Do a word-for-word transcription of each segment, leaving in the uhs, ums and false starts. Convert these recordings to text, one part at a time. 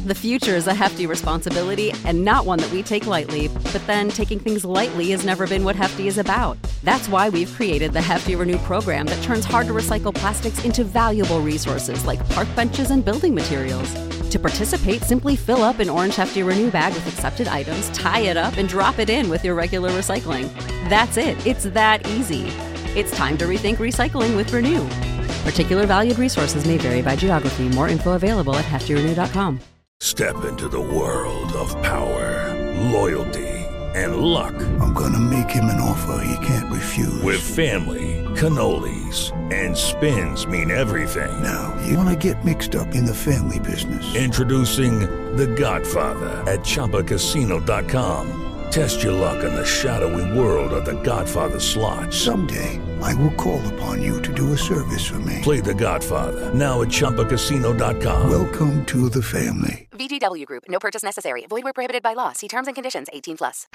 The future is a hefty responsibility and not one that we take lightly, but then taking things lightly has never been what Hefty is about. That's why we've created the Hefty Renew program that turns hard-to-recycle plastics into valuable resources like park benches and building materials. To participate, simply fill up an orange Hefty Renew bag with accepted items, tie it up, and drop it in with your regular recycling. That's it. It's that easy. It's time to rethink recycling with Renew. Particular valued resources may vary by geography. More info available at hefty renew dot com. Step into the world of power, loyalty, and luck. I'm gonna make him an offer he can't refuse. With family, cannolis, and spins mean everything. Now, you wanna get mixed up in the family business. Introducing The Godfather at Chumba Casino dot com. Test your luck in the shadowy world of The Godfather slot. Someday, I will call upon you to do a service for me. Play The Godfather, now at Chumba Casino dot com. Welcome to the family. V G W Group. No purchase necessary. Void where prohibited by law. See terms and conditions. eighteen plus.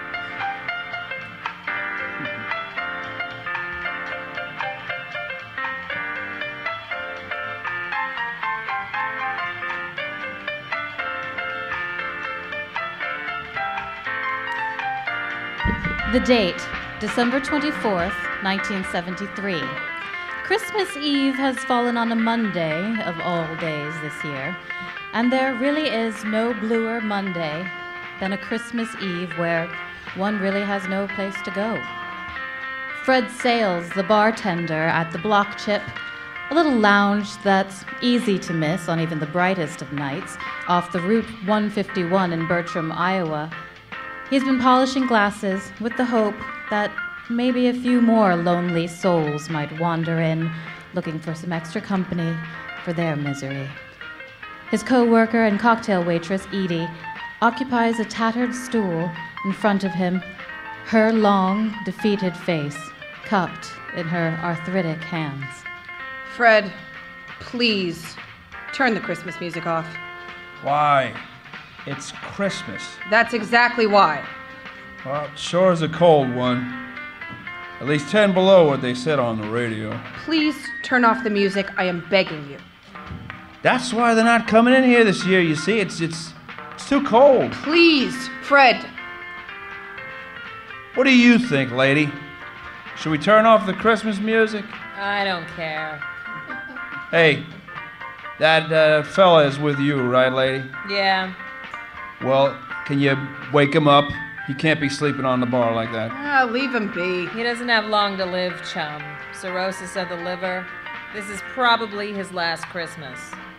The date, December twenty-fourth, nineteen seventy-three. Christmas Eve has fallen on a Monday of all days this year, and there really is no bluer Monday than a Christmas Eve where one really has no place to go. Fred Sales, the bartender at the Block Chip, a little lounge that's easy to miss on even the brightest of nights, off the Route one fifty-one in Bertram, Iowa. He's been polishing glasses with the hope that maybe a few more lonely souls might wander in, looking for some extra company for their misery. His co-worker and cocktail waitress, Edie, occupies a tattered stool in front of him, her long, defeated face cupped in her arthritic hands. Fred, please, turn the Christmas music off. Why? It's Christmas. That's exactly why. Well, it sure is a cold one. At least ten below what they said on the radio. Please turn off the music. I am begging you. That's why they're not coming in here this year, you see. It's it's it's too cold. Please, Fred. What do you think, lady? Should we turn off the Christmas music? I don't care. Hey, that uh, fella is with you, right, lady? Yeah. Well, can you wake him up? He can't be sleeping on the bar like that. Ah, leave him be. He doesn't have long to live, chum. Cirrhosis of the liver. This is probably his last Christmas.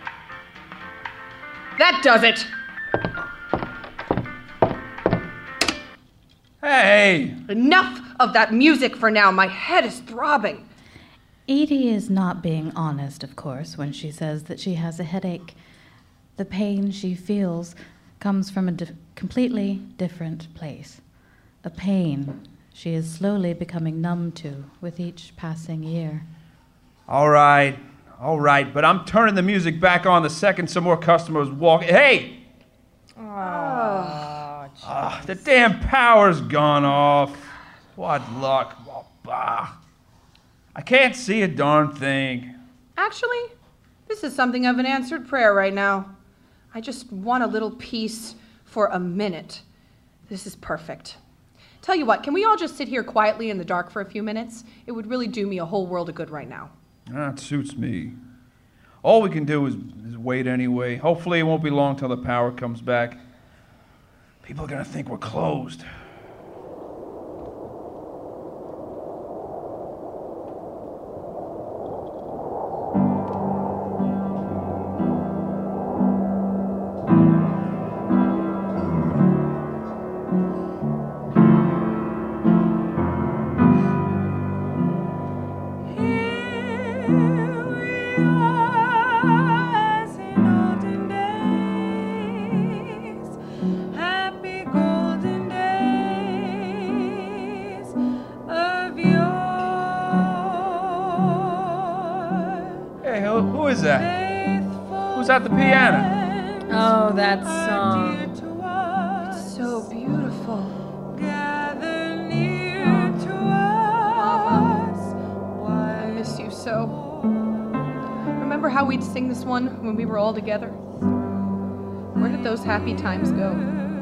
That does it! Hey! Enough of that music for now. My head is throbbing. Edie is not being honest, of course, when she says that she has a headache. The pain she feels comes from a di- completely different place. A pain she is slowly becoming numb to with each passing year. All right, all right, but I'm turning the music back on the second some more customers walk. Hey! Oh, Ah, the damn power's gone off. What luck. Oh, bah. I can't see a darn thing. Actually, this is something of an answered prayer right now. I just want a little peace for a minute. This is perfect. Tell you what, can we all just sit here quietly in the dark for a few minutes? It would really do me a whole world of good right now. That suits me. All we can do is, is wait anyway. Hopefully it won't be long till the power comes back. People are gonna think we're closed. Who is that? Who's at the piano? Oh, that song. It's so beautiful. I miss you so. Remember how we'd sing this one when we were all together? Where did those happy times go?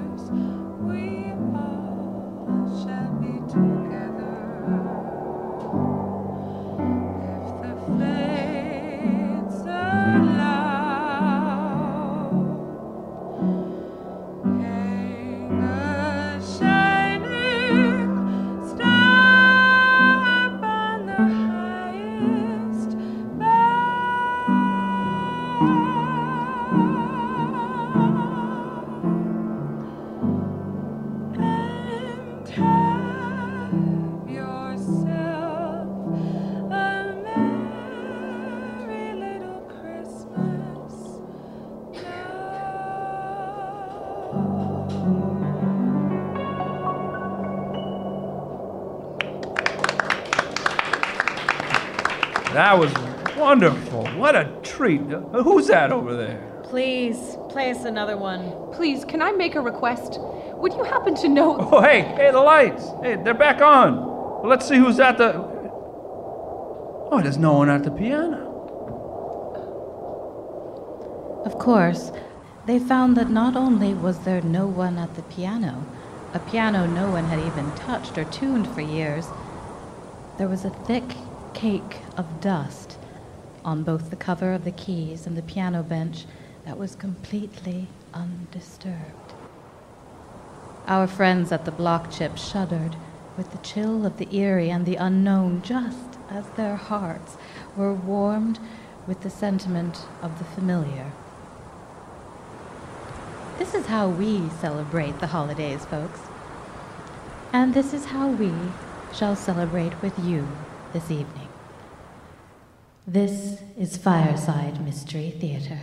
That was wonderful. What a treat. Who's that over there? Please, play us another one. Please, can I make a request? Would you happen to know... Oh, hey, hey, the lights. Hey, they're back on. Well, let's see who's at the... Oh, there's no one at the piano. Of course, they found that not only was there no one at the piano, a piano no one had even touched or tuned for years, there was a thick cake of dust on both the cover of the keys and the piano bench that was completely undisturbed. Our friends at the Block Chip shuddered with the chill of the eerie and the unknown, just as their hearts were warmed with the sentiment of the familiar. This is how we celebrate the holidays, folks. And this is how we shall celebrate with you this evening. This is Fireside Mystery Theater.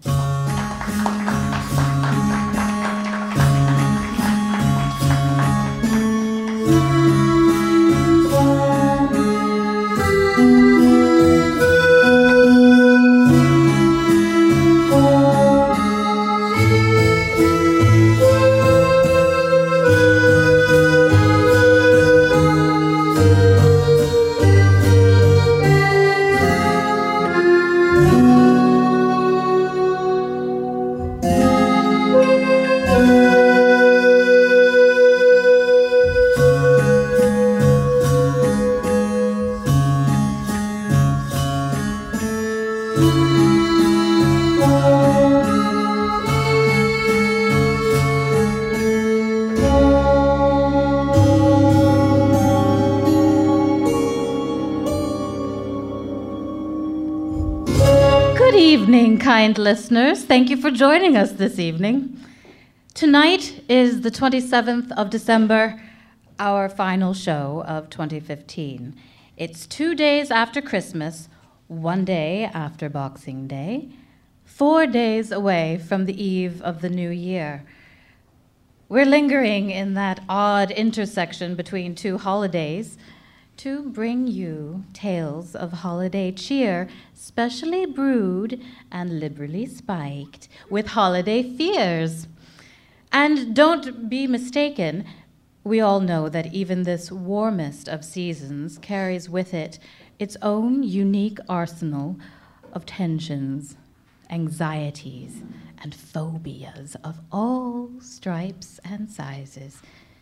Kind listeners, thank you for joining us this evening. Tonight is the twenty-seventh of December, our final show of twenty fifteen. It's two days after Christmas, one day after Boxing Day, four days away from the eve of the new year. We're lingering in that odd intersection between two holidays to bring you tales of holiday cheer, specially brewed and liberally spiked with holiday fears. And don't be mistaken, we all know that even this warmest of seasons carries with it its own unique arsenal of tensions, anxieties, and phobias of all stripes and sizes.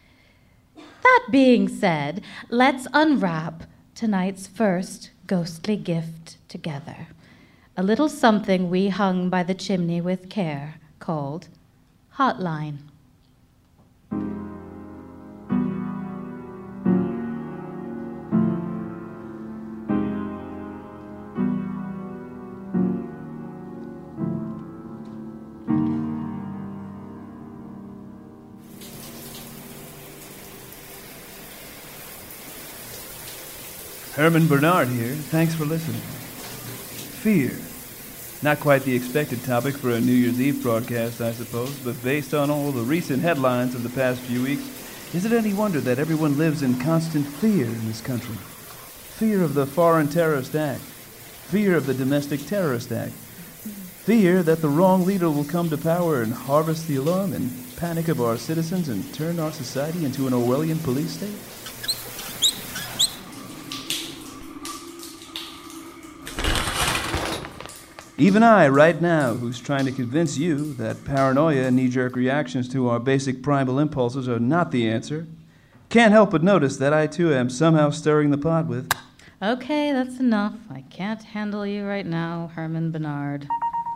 That being said, let's unwrap tonight's first ghostly gift together. A little something we hung by the chimney with care called Hotline. Herman Bernard here. Thanks for listening. Fear. Not quite the expected topic for a New Year's Eve broadcast, I suppose, but based on all the recent headlines of the past few weeks, is it any wonder that everyone lives in constant fear in this country? Fear of the Foreign Terrorist Act. Fear of the Domestic Terrorist Act. Fear that the wrong leader will come to power and harvest the alarm and panic of our citizens and turn our society into an Orwellian police state? Even I, right now, who's trying to convince you that paranoia and knee-jerk reactions to our basic primal impulses are not the answer, can't help but notice that I, too, am somehow stirring the pot with... Okay, that's enough. I can't handle you right now, Herman Bernard.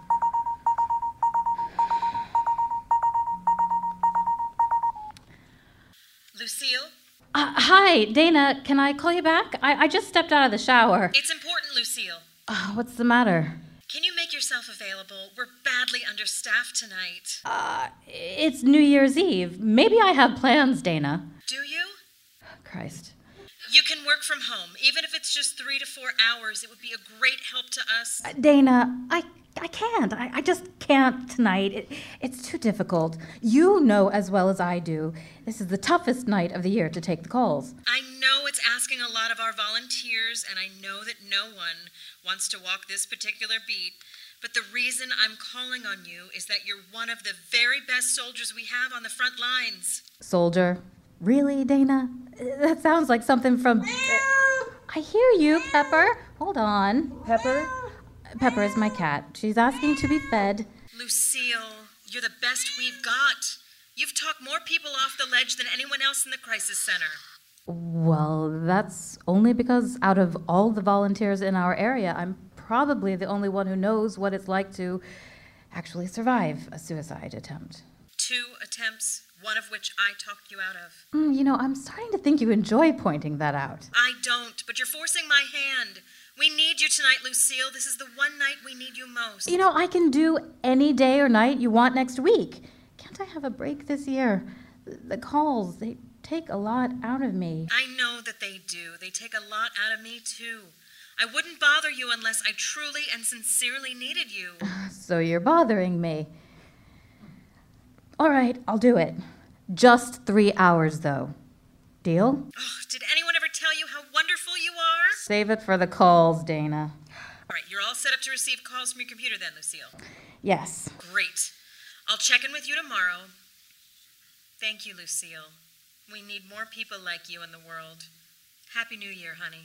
Lucille? Uh, hi, Dana. Can I call you back? I, I just stepped out of the shower. It's important, Lucille. Uh, what's the matter? Can you make yourself available? We're badly understaffed tonight. Uh, it's New Year's Eve. Maybe I have plans, Dana. Do you? Christ. You can work from home. Even if it's just three to four hours, it would be a great help to us. Uh, Dana, I I can't. I, I just can't tonight. It, it's too difficult. You know as well as I do, this is the toughest night of the year to take the calls. I know it's asking a lot of our volunteers, and I know that no one wants to walk this particular beat. But the reason I'm calling on you is that you're one of the very best soldiers we have on the front lines. Soldier? Really, Dana? That sounds like something from... I hear you, Pepper. Hold on. Pepper? Pepper is my cat. She's asking to be fed. Lucille, you're the best we've got. You've talked more people off the ledge than anyone else in the crisis center. Well, that's only because out of all the volunteers in our area, I'm probably the only one who knows what it's like to actually survive a suicide attempt. Two attempts, one of which I talked you out of. Mm, you know, I'm starting to think you enjoy pointing that out. I don't, but you're forcing my hand. We need you tonight, Lucille. This is the one night we need you most. You know, I can do any day or night you want next week. Can't I have a break this year? The calls, they take a lot out of me. I know that they do. They take a lot out of me, too. I wouldn't bother you unless I truly and sincerely needed you. So you're bothering me. All right, I'll do it. Just three hours, though. Deal? Oh, did anyone ever tell you how wonderful you are? Save it for the calls, Dana. All right, you're all set up to receive calls from your computer then, Lucille. Yes. Great. I'll check in with you tomorrow. Thank you, Lucille. We need more people like you in the world. Happy New Year, honey.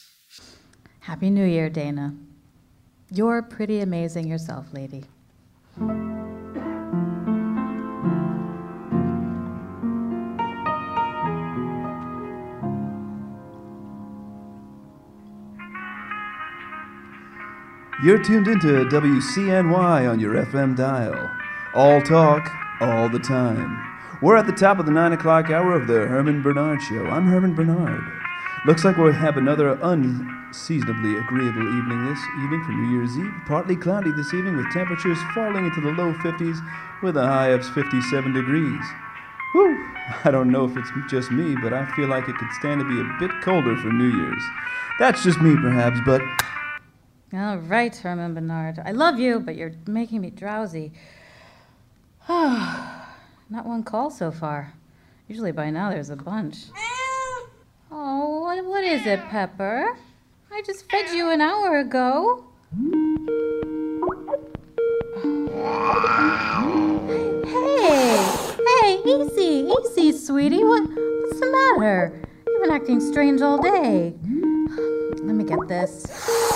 Happy New Year, Dana. You're pretty amazing yourself, lady. You're tuned into W C N Y on your F M dial. All talk, all the time. We're at the top of the nine o'clock hour of the Herman Bernard Show. I'm Herman Bernard. Looks like we'll have another unseasonably agreeable evening this evening for New Year's Eve. Partly cloudy this evening with temperatures falling into the low fifties with a high of fifty-seven degrees. Whew! I don't know if it's just me, but I feel like it could stand to be a bit colder for New Year's. That's just me, perhaps, but... All right, Herman Bernard. I love you, but you're making me drowsy. Not one call so far. Usually by now there's a bunch. Oh, what, what is it, Pepper? I just fed you an hour ago. Hey, hey, easy, easy, sweetie. What, what's the matter? You've been acting strange all day. Let me get this.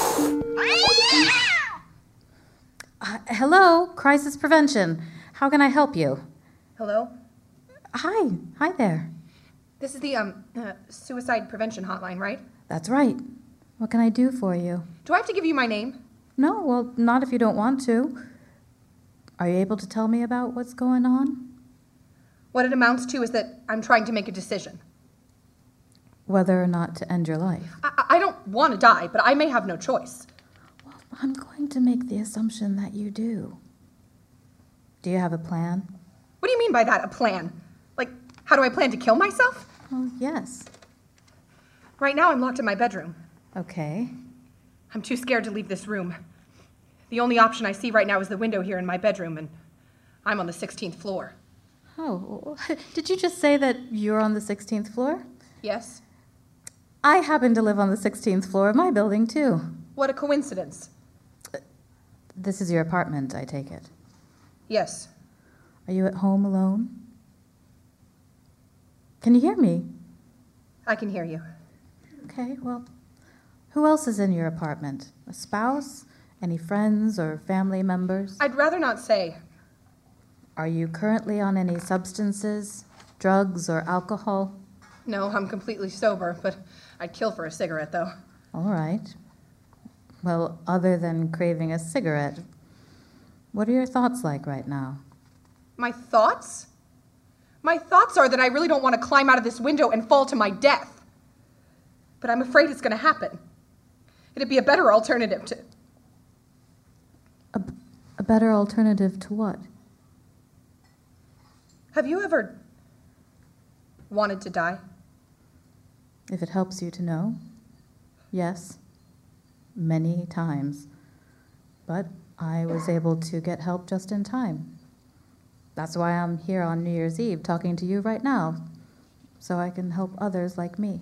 Uh, hello, Crisis Prevention. How can I help you? Hello? Hi, hi there. This is the um uh, suicide prevention hotline, right? That's right. What can I do for you? Do I have to give you my name? No, well, not if you don't want to. Are you able to tell me about what's going on? What it amounts to is that I'm trying to make a decision. Whether or not to end your life? I, I don't want to die, but I may have no choice. Well, I'm going to make the assumption that you do. Do you have a plan? What do you mean by that, a plan? Like, how do I plan to kill myself? Oh, yes. Right now, I'm locked in my bedroom. Okay. I'm too scared to leave this room. The only option I see right now is the window here in my bedroom, and I'm on the sixteenth floor. Oh, did you just say that you're on the sixteenth floor? Yes. I happen to live on the sixteenth floor of my building, too. What a coincidence. This is your apartment, I take it. Yes. Are you at home alone? Can you hear me? I can hear you. Okay, well, who else is in your apartment? A spouse? Any friends or family members? I'd rather not say. Are you currently on any substances, drugs, or alcohol? No, I'm completely sober, but I'd kill for a cigarette, though. All right. Well, other than craving a cigarette, what are your thoughts like right now? My thoughts? My thoughts are that I really don't want to climb out of this window and fall to my death. But I'm afraid it's going to happen. It'd be a better alternative to... A, a better alternative to what? Have you ever wanted to die? If it helps you to know, yes, many times. But I was able to get help just in time. That's why I'm here on New Year's Eve talking to you right now, so I can help others like me.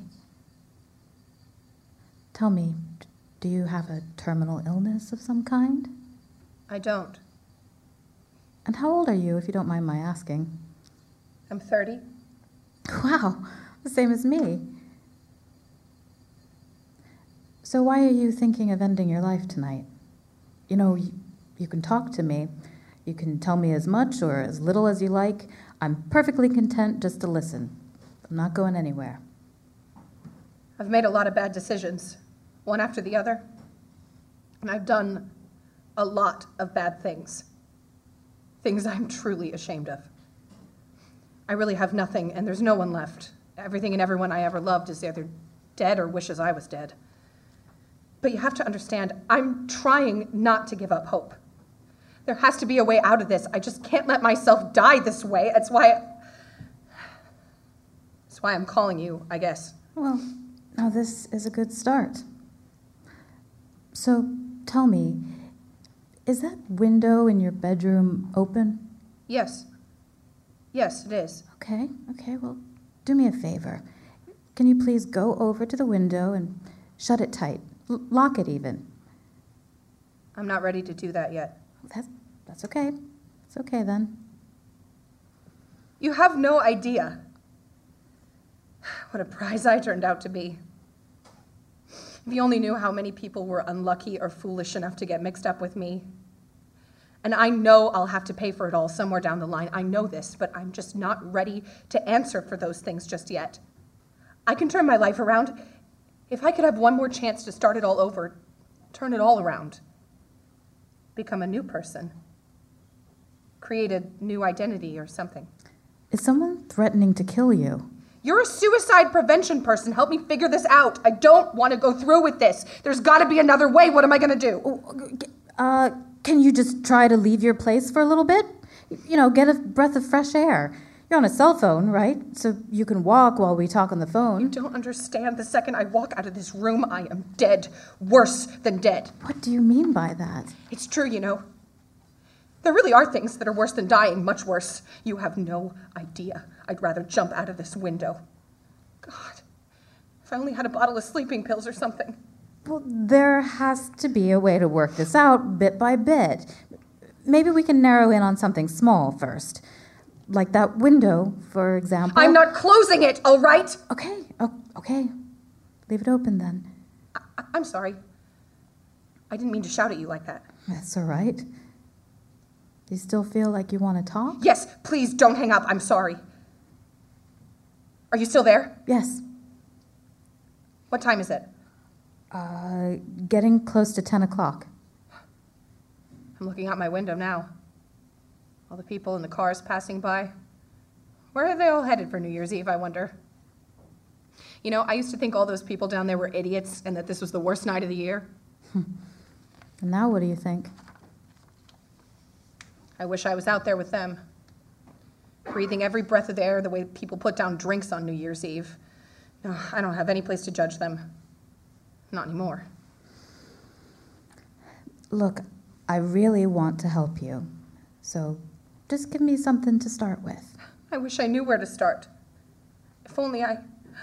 Tell me, do you have a terminal illness of some kind? I don't. And how old are you, if you don't mind my asking? I'm thirty. Wow, the same as me. So why are you thinking of ending your life tonight? You know, you, you can talk to me. You can tell me as much or as little as you like. I'm perfectly content just to listen. I'm not going anywhere. I've made a lot of bad decisions, one after the other. And I've done a lot of bad things. Things I'm truly ashamed of. I really have nothing, and there's no one left. Everything and everyone I ever loved is either dead or wishes I was dead. But you have to understand, I'm trying not to give up hope. There has to be a way out of this. I just can't let myself die this way. That's why... That's why I'm calling you, I guess. Well, now this is a good start. So, tell me, is that window in your bedroom open? Yes. Yes, it is. Okay, okay, well, do me a favor. Can you please go over to the window and shut it tight? L- lock it even. I'm not ready to do that yet. That's, that's okay. It's okay then. You have no idea what a prize I turned out to be. If you only knew how many people were unlucky or foolish enough to get mixed up with me. And I know I'll have to pay for it all somewhere down the line. I know this, but I'm just not ready to answer for those things just yet. I can turn my life around. If I could have one more chance to start it all over, turn it all around. Become a new person. Create a new identity or something. Is someone threatening to kill you? You're a suicide prevention person. Help me figure this out. I don't want to go through with this. There's got to be another way. What am I going to do? Uh, can you just try to leave your place for a little bit? You know, get a breath of fresh air. You're on a cell phone, right? So you can walk while we talk on the phone. You don't understand. The second I walk out of this room, I am dead. Worse than dead. What do you mean by that? It's true, you know. There really are things that are worse than dying, much worse. You have no idea. I'd rather jump out of this window. God, if I only had a bottle of sleeping pills or something. Well, there has to be a way to work this out bit by bit. Maybe we can narrow in on something small first. Like that window, for example. I'm not closing it, all right? Okay, oh, okay. Leave it open then. I- I'm sorry. I didn't mean to shout at you like that. That's all right. Do you still feel like you want to talk? Yes, please don't hang up. I'm sorry. Are you still there? Yes. What time is it? Uh, getting close to ten o'clock. I'm looking out my window now. All the people in the cars passing by. Where are they all headed for New Year's Eve, I wonder? You know, I used to think all those people down there were idiots and that this was the worst night of the year. And now what do you think? I wish I was out there with them. Breathing every breath of air the way people put down drinks on New Year's Eve. No, I don't have any place to judge them. Not anymore. Look, I really want to help you. So just give me something to start with. I wish I knew where to start. If only I...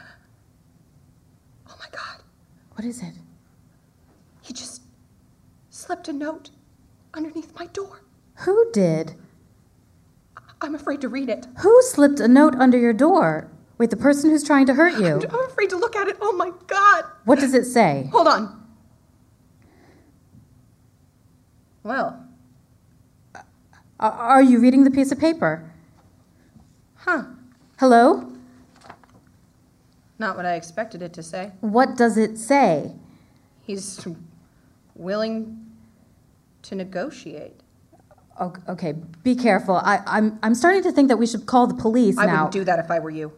Oh my God. What is it? He just slipped a note underneath my door. Who did? I'm afraid to read it. Who slipped a note under your door? Wait, the person who's trying to hurt you. I'm, I'm afraid to look at it. Oh my God. What does it say? Hold on. Well. Uh, are you reading the piece of paper? Huh. Hello? Not what I expected it to say. What does it say? He's willing to negotiate. Okay, be careful. I, I'm I'm starting to think that we should call the police I now. I wouldn't do that if I were you.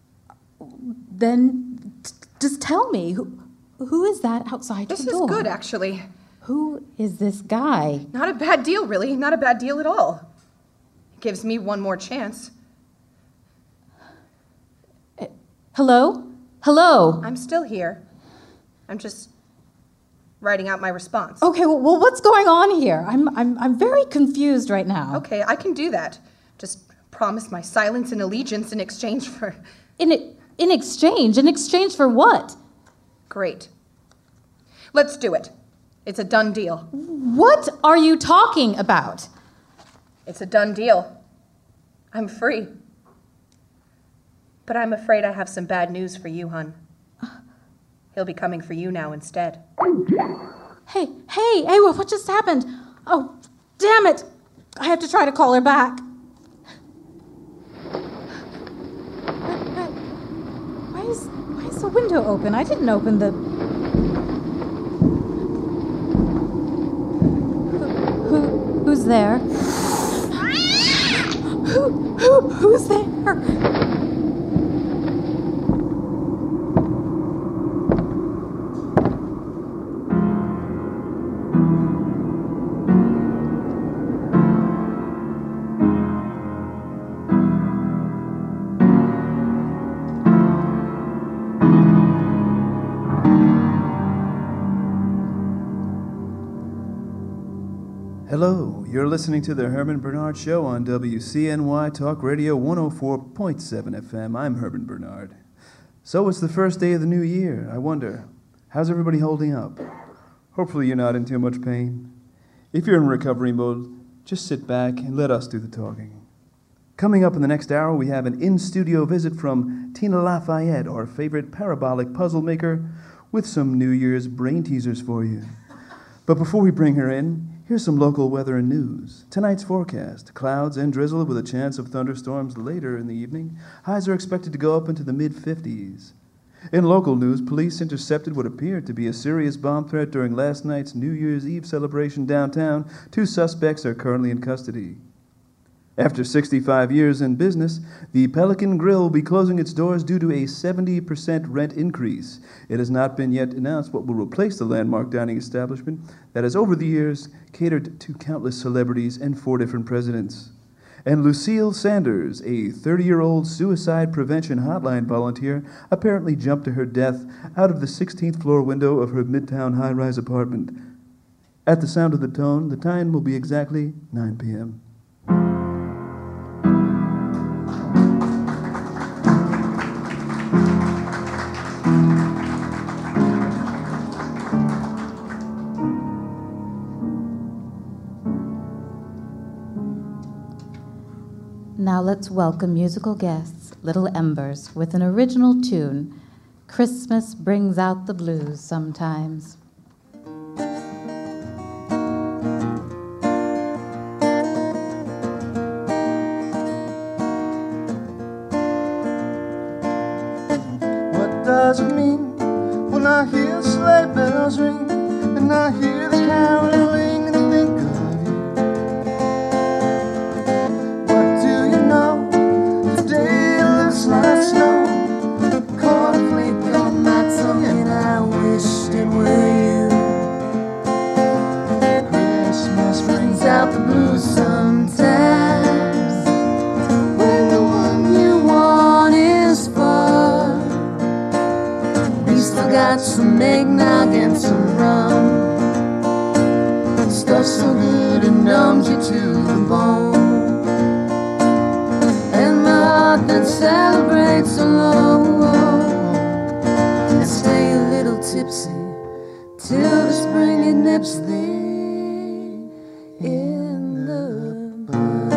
Then t- just tell me, who who is that outside this the door? This is good, actually. Who is this guy? Not a bad deal, really. Not a bad deal at all. It gives me one more chance. Uh, hello? Hello? I'm still here. I'm just writing out my response. Okay, well, well what's going on here? I'm I'm I'm very confused right now. Okay, I can do that. Just promise my silence and allegiance in exchange for... In in exchange? In exchange for what? Great. Let's do it. It's a done deal. What are you talking about? It's a done deal. I'm free. But I'm afraid I have some bad news for you, hun. He'll be coming for you now instead. Hey, hey, hey, what just happened? Oh, damn it. I have to try to call her back. Why is, why is the window open? I didn't open the... Who, who, who's there? Who, who, who's there? Hello, you're listening to the Herman Bernard Show on W C N Y Talk Radio one oh four point seven F M. I'm Herman Bernard. So it's the first day of the new year. I wonder, how's everybody holding up? Hopefully you're not in too much pain. If you're in recovery mode, just sit back and let us do the talking. Coming up in the next hour, we have an in-studio visit from Tina Lafayette, our favorite parabolic puzzle maker, with some New Year's brain teasers for you. But before we bring her in, here's some local weather and news. Tonight's forecast, clouds and drizzle with a chance of thunderstorms later in the evening. Highs are expected to go up into the mid-fifties. In local news, police intercepted what appeared to be a serious bomb threat during last night's New Year's Eve celebration downtown. Two suspects are currently in custody. After sixty-five years in business, the Pelican Grill will be closing its doors due to a seventy percent rent increase. It has not been yet announced what will replace the landmark dining establishment that has over the years catered to countless celebrities and four different presidents. And Lucille Sanders, a thirty-year-old suicide prevention hotline volunteer, apparently jumped to her death out of the sixteenth floor window of her Midtown high-rise apartment. At the sound of the tone, the time will be exactly nine p.m. Now let's welcome musical guests, Little Embers, with an original tune, Christmas Brings Out the Blues Sometimes. What does it mean when I hear sleigh bells ring and I hear the caroling and think of you? What do you know? Today looks like snow. Caught a flake on my tongue and I wished it were you. Christmas brings out the blues sometimes when the one you want is far. We still got some eggnog and some rum. Stuff so good it numbs you to the bone. And my heart that celebrates alone and stay a little tipsy till the spring it nips thee in the bud.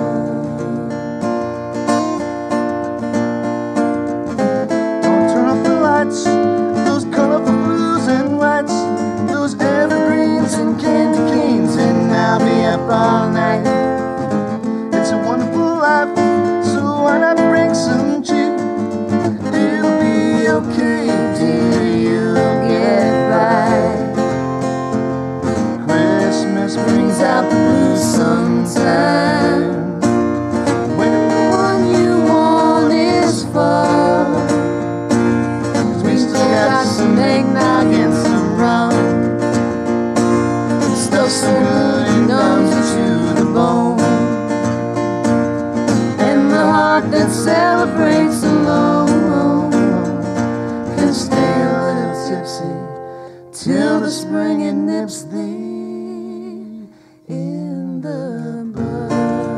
Don't turn off the lights, those colorful blues and whites, those evergreens and candy canes, and I'll be why not bring some cheer? It'll be okay, dear, you'll get by. Christmas brings out the blues sometimes, when the one you want is far. 'Cause we still got some eggnog and some rum, stuff so good it numbs you to the bone. That celebrates alone can stay a little tipsy till the spring it nips thee in the bud.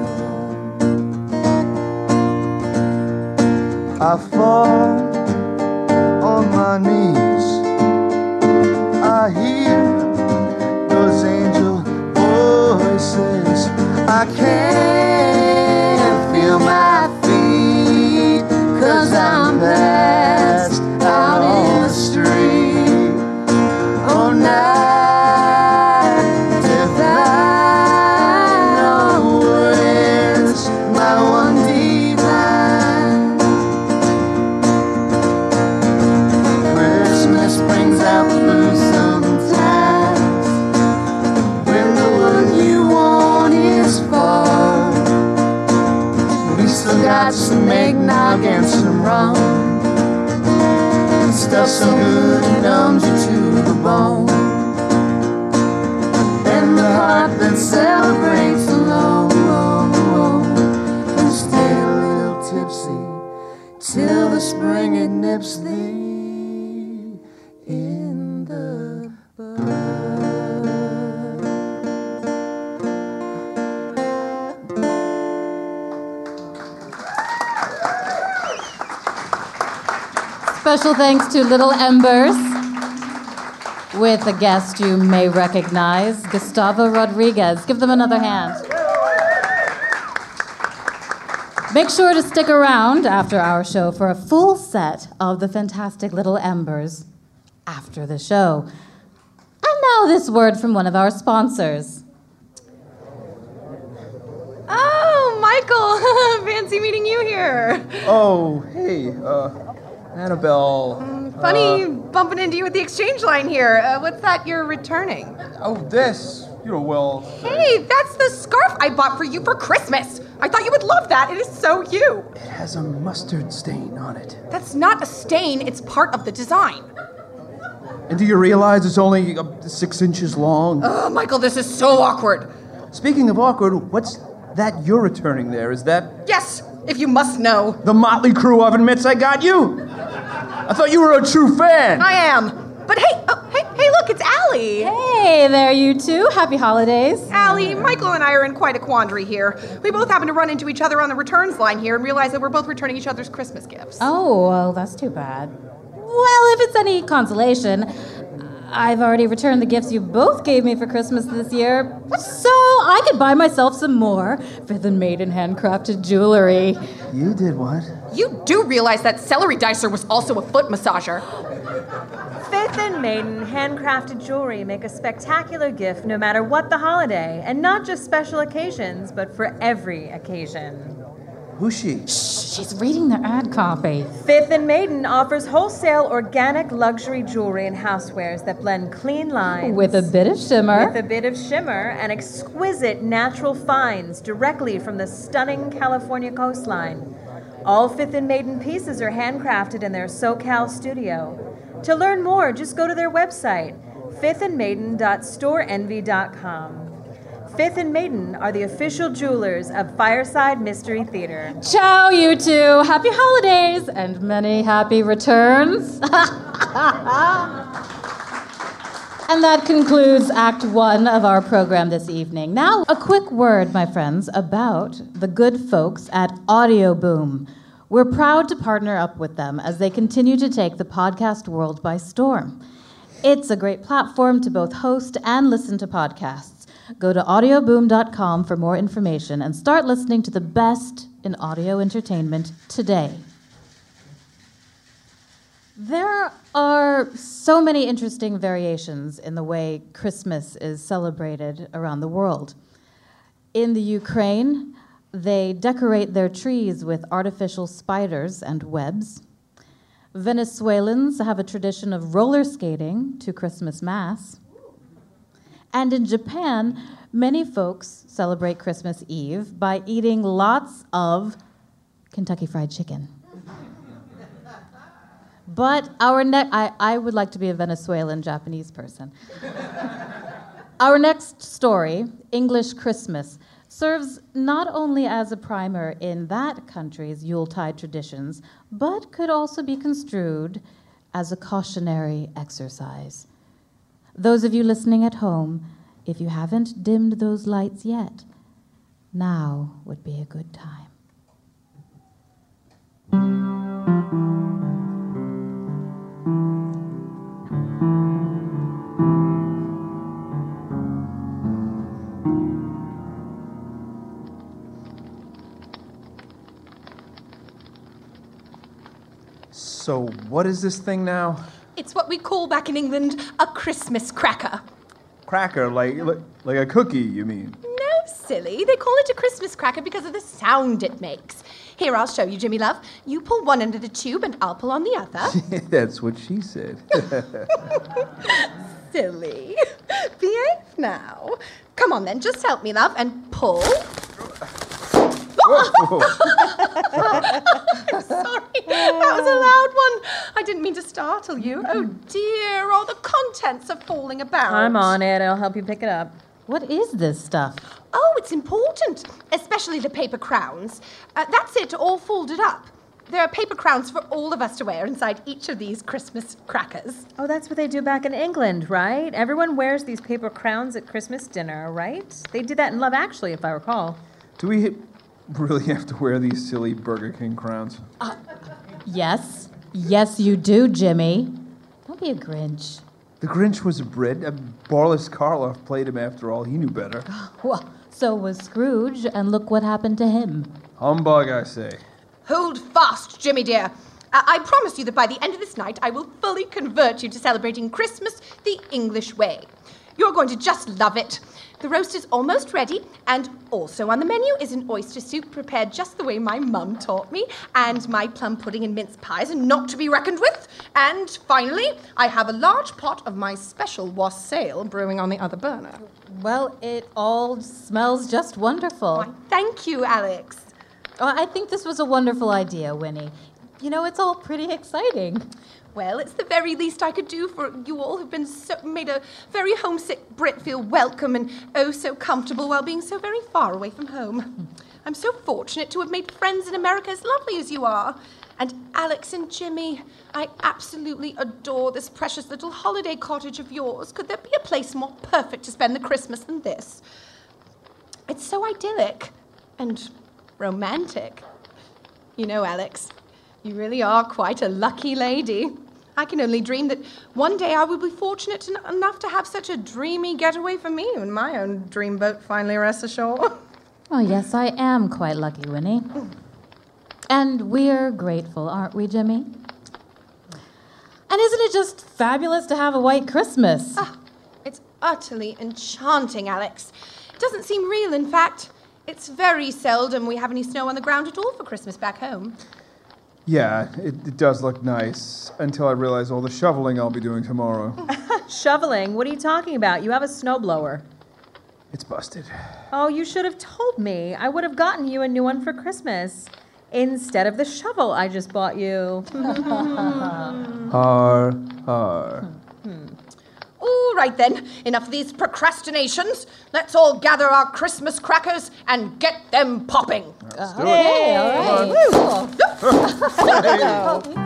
I fall on my knees, I hear those angel voices. I can't feel my feet, 'cause I'm passed out in the street. Oh, night divine, oh, where's my one divine? Christmas brings out the blues sometimes, when the one you want is far. We still got some eggnog and some rum, stuff so good it numbs you to the bone. And the heart that celebrates alone can stay a little tipsy till the spring it nips thee in the bud. Special thanks to Little Embers, with a guest you may recognize, Gustavo Rodriguez. Give them another hand. Make sure to stick around after our show for a full set of the fantastic Little Embers after the show. And now this word from one of our sponsors. Oh, Michael! Fancy meeting you here. Oh, hey, uh... Annabelle. Mm, funny uh, bumping into you at the exchange line here. Uh, what's that you're returning? Oh, this. You know, well... Hey, that's the scarf I bought for you for Christmas. I thought you would love that. It is so you. It has a mustard stain on it. That's not a stain. It's part of the design. And do you realize it's only uh, six inches long? Oh, Michael, this is so awkward. Speaking of awkward, what's that you're returning there? Is that... Yes, if you must know. The Motley Crue oven mitts I got you? I thought you were a true fan. I am. But hey, oh, hey, hey, look, it's Allie. Hey there, you two. Happy holidays. Allie, Michael and I are in quite a quandary here. We both happen to run into each other on the returns line here and realize that we're both returning each other's Christmas gifts. Oh, well, that's too bad. Well, if it's any consolation, I've already returned the gifts you both gave me for Christmas this year, so I could buy myself some more Fifth and Maiden handcrafted jewelry. You did what? You do realize that Celery Dicer was also a foot massager. Fifth and Maiden handcrafted jewelry make a spectacular gift no matter what the holiday, and not just special occasions, but for every occasion. Who's she? Shh, she's reading their ad copy. Fifth and Maiden offers wholesale organic luxury jewelry and housewares that blend clean lines With a bit of shimmer. with a bit of shimmer and exquisite natural finds directly from the stunning California coastline. All Fifth and Maiden pieces are handcrafted in their SoCal studio. To learn more, just go to their website, fifth and maiden dot store envy dot com. Fifth and Maiden are the official jewelers of Fireside Mystery Theater. Ciao, you two. Happy holidays and many happy returns. And that concludes Act One of our program this evening. Now, a quick word, my friends, about the good folks at Audio Boom. We're proud to partner up with them as they continue to take the podcast world by storm. It's a great platform to both host and listen to podcasts. Go to audio boom dot com for more information and start listening to the best in audio entertainment today. There are so many interesting variations in the way Christmas is celebrated around the world. In the Ukraine, They decorate their trees with artificial spiders and webs. Venezuelans have a tradition of roller skating to Christmas Mass. And in Japan, many folks celebrate Christmas Eve by eating lots of Kentucky Fried Chicken. But our next, I, I would like to be a Venezuelan Japanese person. Our next story, English Christmas, serves not only as a primer in that country's Yuletide traditions, but could also be construed as a cautionary exercise. Those of you listening at home, if you haven't dimmed those lights yet, now would be a good time. So, what is this thing now? It's what we call back in England a Christmas cracker. Cracker, like, like like a cookie, you mean? No, silly. They call it a Christmas cracker because of the sound it makes. Here, I'll show you, Jimmy love. You pull one end of the tube and I'll pull on the other. That's what she said. Silly. Behave now. Come on then, just help me, love, and pull. I'm sorry, that was a loud one. I didn't mean to startle you. Oh dear, all the contents are falling about. I'm on it. I'll help you pick it up. What is this stuff? Oh, it's important, especially the paper crowns. Uh, that's it, all folded up. There are paper crowns for all of us to wear inside each of these Christmas crackers. Oh, that's what they do back in England, right? Everyone wears these paper crowns at Christmas dinner, right? They did that in Love Actually, if I recall. Do we really have to wear these silly Burger King crowns? Uh, yes. Yes, you do, Jimmy. Don't be a Grinch. The Grinch was a Brit. Uh, Boris Karloff played him after all. He knew better. Well, so was Scrooge, and look what happened to him. Humbug, I say. Hold fast, Jimmy dear. Uh, I promise you that by the end of this night, I will fully convert you to celebrating Christmas the English way. You're going to just love it. The roast is almost ready, and also on the menu is an oyster soup prepared just the way my mum taught me, and my plum pudding and mince pies are not to be reckoned with. And finally, I have a large pot of my special wassail brewing on the other burner. Well, it all smells just wonderful. Why, thank you, Alex. Oh, I think this was a wonderful idea, Winnie. You know, it's all pretty exciting. Well, it's the very least I could do for you all who've been so, made a very homesick Brit feel welcome and oh so comfortable while being so very far away from home. I'm so fortunate to have made friends in America as lovely as you are. And Alex and Jimmy, I absolutely adore this precious little holiday cottage of yours. Could there be a place more perfect to spend the Christmas than this? It's so idyllic and romantic. You know, Alex, you really are quite a lucky lady. I can only dream that one day I will be fortunate en- enough to have such a dreamy getaway for me when my own dreamboat finally rests ashore. Oh, yes, I am quite lucky, Winnie. And we're grateful, aren't we, Jimmy? And isn't it just fabulous to have a white Christmas? Ah, it's utterly enchanting, Alex. It doesn't seem real, in fact. It's very seldom we have any snow on the ground at all for Christmas back home. Yeah, it, it does look nice, until I realize all the shoveling I'll be doing tomorrow. Shoveling? What are you talking about? You have a snowblower. It's busted. Oh, you should have told me. I would have gotten you a new one for Christmas. Instead of the shovel I just bought you. Har, har. All right then, enough of these procrastinations. Let's all gather our Christmas crackers and get them popping. Let's do it. Hey, all right. Hey.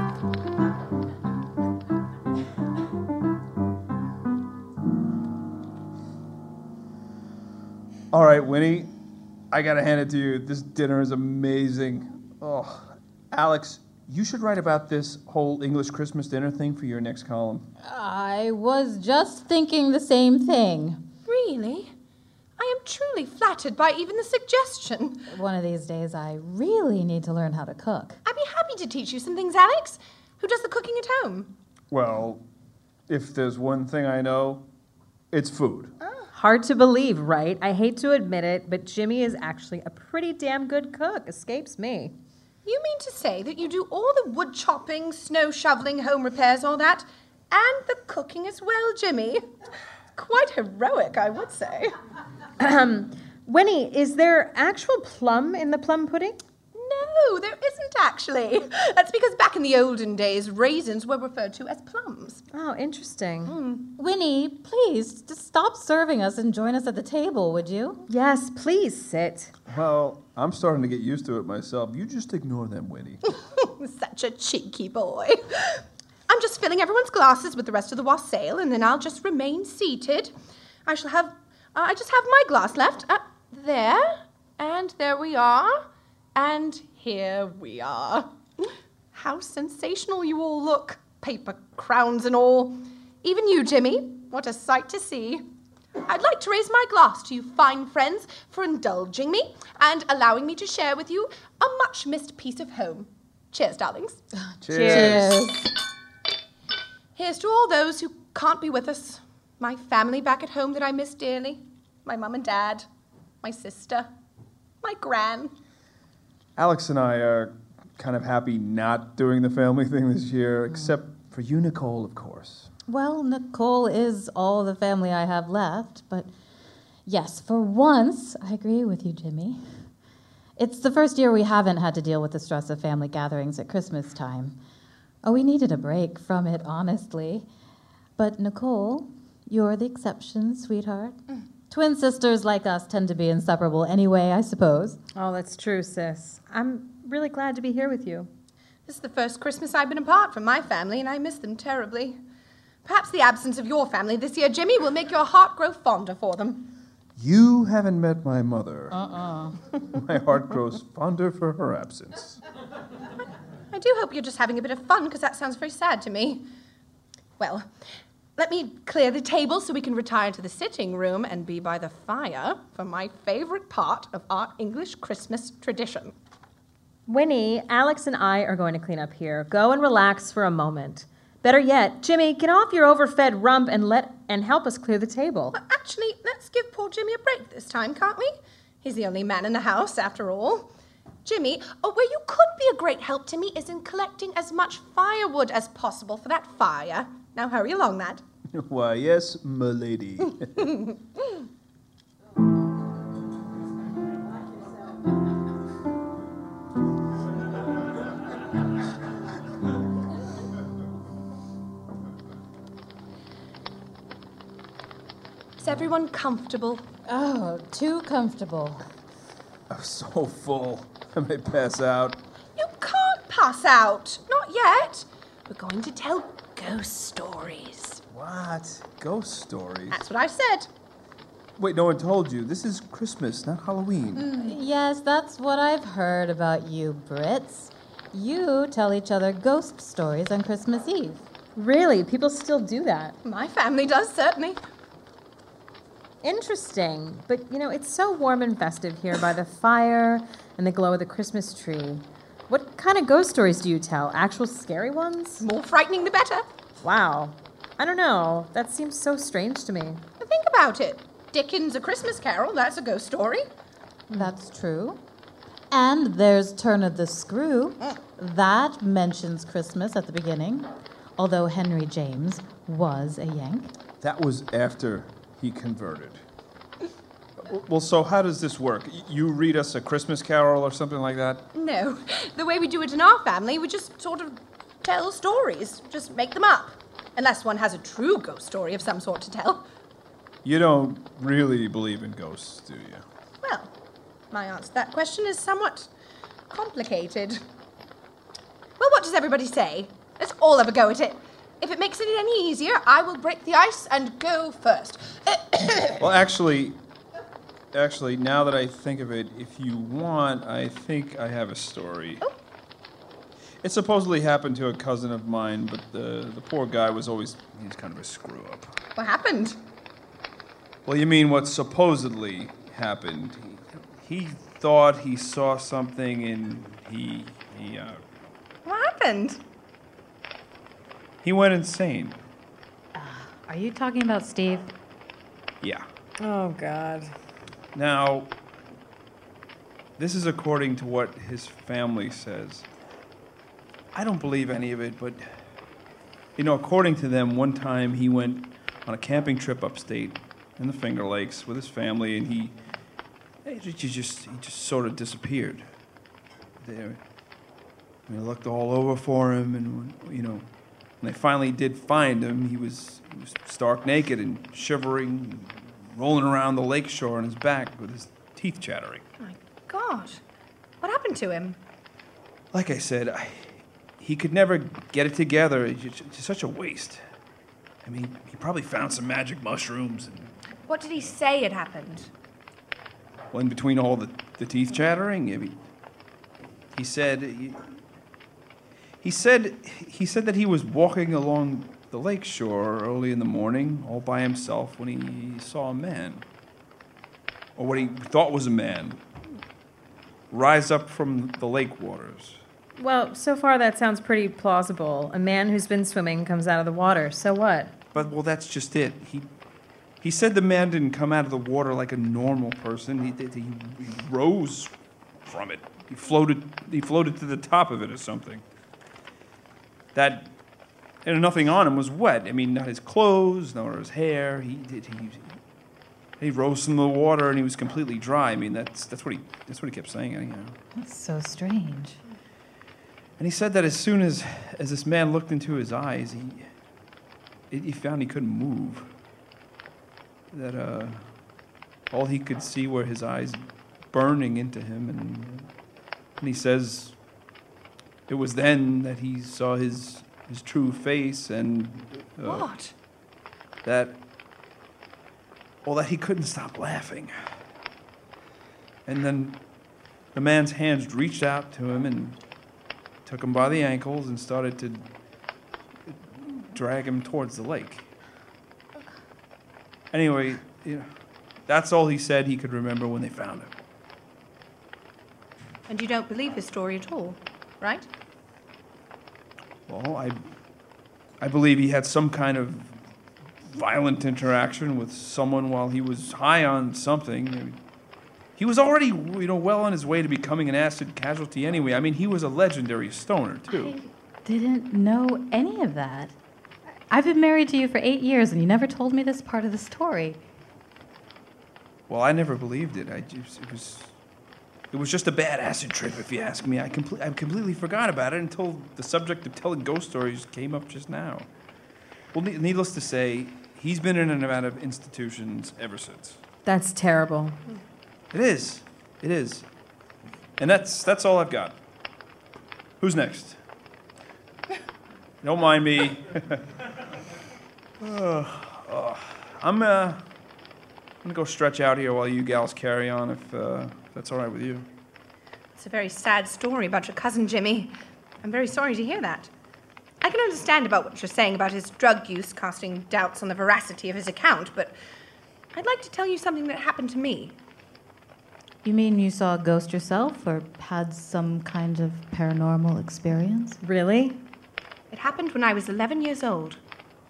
All right, Winnie, I gotta hand it to you. This dinner is amazing. Oh, Alex, you should write about this whole English Christmas dinner thing for your next column. I was just thinking the same thing. Really? I am truly flattered by even the suggestion. One of these days, I really need to learn how to cook. I'd be happy to teach you some things, Alex. Who does the cooking at home? Well, if there's one thing I know, it's food. Ah. Hard to believe, right? I hate to admit it, but Jimmy is actually a pretty damn good cook. Escapes me. You mean to say that you do all the wood chopping, snow shoveling, home repairs, all that, and the cooking as well, Jimmy? Quite heroic, I would say. Um, Winnie, is there actual plum in the plum pudding? No, there isn't actually. That's because back in the olden days, raisins were referred to as plums. Oh, interesting. Mm. Winnie, please, just stop serving us and join us at the table, would you? Yes, please sit. Well, I'm starting to get used to it myself. You just ignore them, Winnie. Such a cheeky boy. I'm just filling everyone's glasses with the rest of the wassail, and then I'll just remain seated. I shall have... Uh, I just have my glass left. Uh, there. And there we are. And here we are. How sensational you all look. Paper crowns and all. Even you, Jimmy. What a sight to see. I'd like to raise my glass to you fine friends for indulging me and allowing me to share with you a much-missed piece of home. Cheers, darlings. Cheers. Cheers. Here's to all those who can't be with us. My family back at home that I miss dearly. My mum and dad. My sister. My gran. Alex and I are kind of happy not doing the family thing this year, except for you, Nicole, of course. Well, Nicole is all the family I have left, but yes, for once, I agree with you, Jimmy. It's the first year we haven't had to deal with the stress of family gatherings at Christmas time. Oh, we needed a break from it, honestly. But Nicole, you're the exception, sweetheart. Mm. Twin sisters like us tend to be inseparable anyway, I suppose. Oh, that's true, sis. I'm really glad to be here with you. This is the first Christmas I've been apart from my family, and I miss them terribly. Perhaps the absence of your family this year, Jimmy, will make your heart grow fonder for them. You haven't met my mother. Uh-uh. My heart grows fonder for her absence. I do hope you're just having a bit of fun, because that sounds very sad to me. Well, let me clear the table so we can retire to the sitting room and be by the fire for my favorite part of our English Christmas tradition. Winnie, Alex and I are going to clean up here. Go and relax for a moment. Better yet, Jimmy, get off your overfed rump and let and help us clear the table. Well, actually, let's give poor Jimmy a break this time, can't we? He's the only man in the house, after all. Jimmy, oh, where you could be a great help to me is in collecting as much firewood as possible for that fire. Now hurry along, lad. Why, yes, m'lady. Is everyone comfortable? Oh, too comfortable. I'm so full. I may pass out. You can't pass out. Not yet. We're going to tell ghost stories. What? Ghost stories? That's what I said. Wait, no one told you. This is Christmas, not Halloween. Mm, yes, that's what I've heard about you, Brits. You tell each other ghost stories on Christmas Eve. Really? People still do that? My family does, certainly. Interesting. But, you know, it's so warm and festive here by the fire and the glow of the Christmas tree. What kind of ghost stories do you tell? Actual scary ones? More frightening the better. Wow. I don't know. That seems so strange to me. Think about it. Dickens' A Christmas Carol, that's a ghost story. That's true. And there's Turn of the Screw. Mm. That mentions Christmas at the beginning, although Henry James was a Yank. That was after he converted. Well, so how does this work? You read us a Christmas carol or something like that? No. The way we do it in our family, we just sort of tell stories. Just make them up. Unless one has a true ghost story of some sort to tell. You don't really believe in ghosts, do you? Well, my answer to that question is somewhat complicated. Well, what does everybody say? Let's all have a go at it. If it makes it any easier, I will break the ice and go first. Well, actually, actually, now that I think of it, if you want, I think I have a story. Oh. It supposedly happened to a cousin of mine, but the, the poor guy was always, he's kind of a screw-up. What happened? Well, you mean what supposedly happened. He, he thought he saw something, and he, he, uh... What happened? He went insane. Uh, are you talking about Steve? Yeah. Oh, God. Now, this is according to what his family says. I don't believe any of it, but, you know, according to them, one time he went on a camping trip upstate in the Finger Lakes with his family, and he, he just he just sort of disappeared. They, they looked all over for him, and, you know, when they finally did find him, he was, he was stark naked and shivering, rolling around the lake shore on his back with his teeth chattering. My God. What happened to him? Like I said, I, he could never get it together. It's just, it's such a waste. I mean, he probably found some magic mushrooms. And, What did he say had happened? well, in between all the, the teeth chattering, I mean, he said... He, he said he said that he was walking along the lake shore early in the morning, all by himself, when he saw a man, or what he thought was a man, rise up from the lake waters. Well, so far that sounds pretty plausible. A man who's been swimming comes out of the water. So what? But, well, that's just it. He he said the man didn't come out of the water like a normal person. He, he, he rose from it. He floated, he floated to the top of it or something. That, and nothing on him was wet. I mean, not his clothes, nor his hair. He did. He, he rose from the water and he was completely dry. I mean, that's that's what he that's what he kept saying. Anyhow. That's so strange. And he said that as soon as as this man looked into his eyes, he he found he couldn't move. That uh, all he could see were his eyes burning into him, and and he says. It was then that he saw his his true face, and uh, What? that well that he couldn't stop laughing. And then the man's hands reached out to him and took him by the ankles and started to drag him towards the lake. Anyway, you know, that's all he said he could remember when they found him. And you don't believe his story at all, right? Well, I, I believe he had some kind of violent interaction with someone while he was high on something. He was already, you know, well on his way to becoming an acid casualty anyway. I mean, he was a legendary stoner, too. I didn't know any of that. I've been married to you for eight years, and you never told me this part of the story. Well, I never believed it. I just, it was... It was just a bad acid trip, if you ask me. I, comple- I completely forgot about it until the subject of telling ghost stories came up just now. Well, ne- needless to say, he's been in and out of institutions ever since. That's terrible. It is. It is. And that's that's all I've got. Who's next? Don't mind me. oh, oh. I'm, uh, I'm going to go stretch out here while you gals carry on, if... Uh, That's all right with you. It's a very sad story about your cousin Jimmy. I'm very sorry to hear that. I can understand about what you're saying about his drug use casting doubts on the veracity of his account, but I'd like to tell you something that happened to me. You mean you saw a ghost yourself, or had some kind of paranormal experience? Really? It happened when I was eleven years old.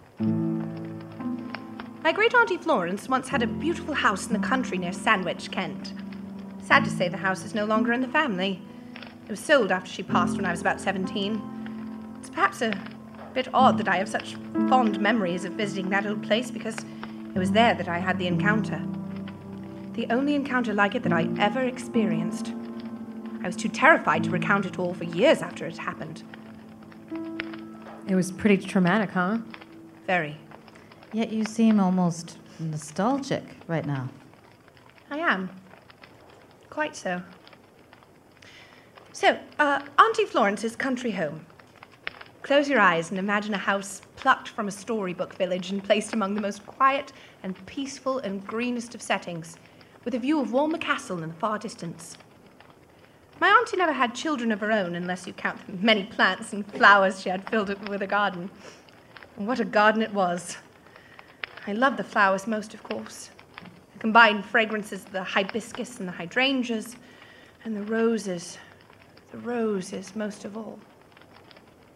My great-auntie Florence once had a beautiful house in the country near Sandwich, Kent. Sad to say the house is no longer in the family. It was sold after she passed when I was about seventeen. It's perhaps a bit odd that I have such fond memories of visiting that old place because it was there that I had the encounter. The only encounter like it that I ever experienced. I was too terrified to recount it all for years after it happened. It was pretty traumatic, huh? Very. Yet you seem almost nostalgic right now. I am. Quite so. So, uh, Auntie Florence's country home. Close your eyes and imagine a house plucked from a storybook village and placed among the most quiet and peaceful and greenest of settings, with a view of Walmer Castle in the far distance. My auntie never had children of her own, unless you count the many plants and flowers she had filled it with a garden. And what a garden it was. I love the flowers most, of course. The combined fragrances of the hibiscus and the hydrangeas, and the roses, the roses most of all.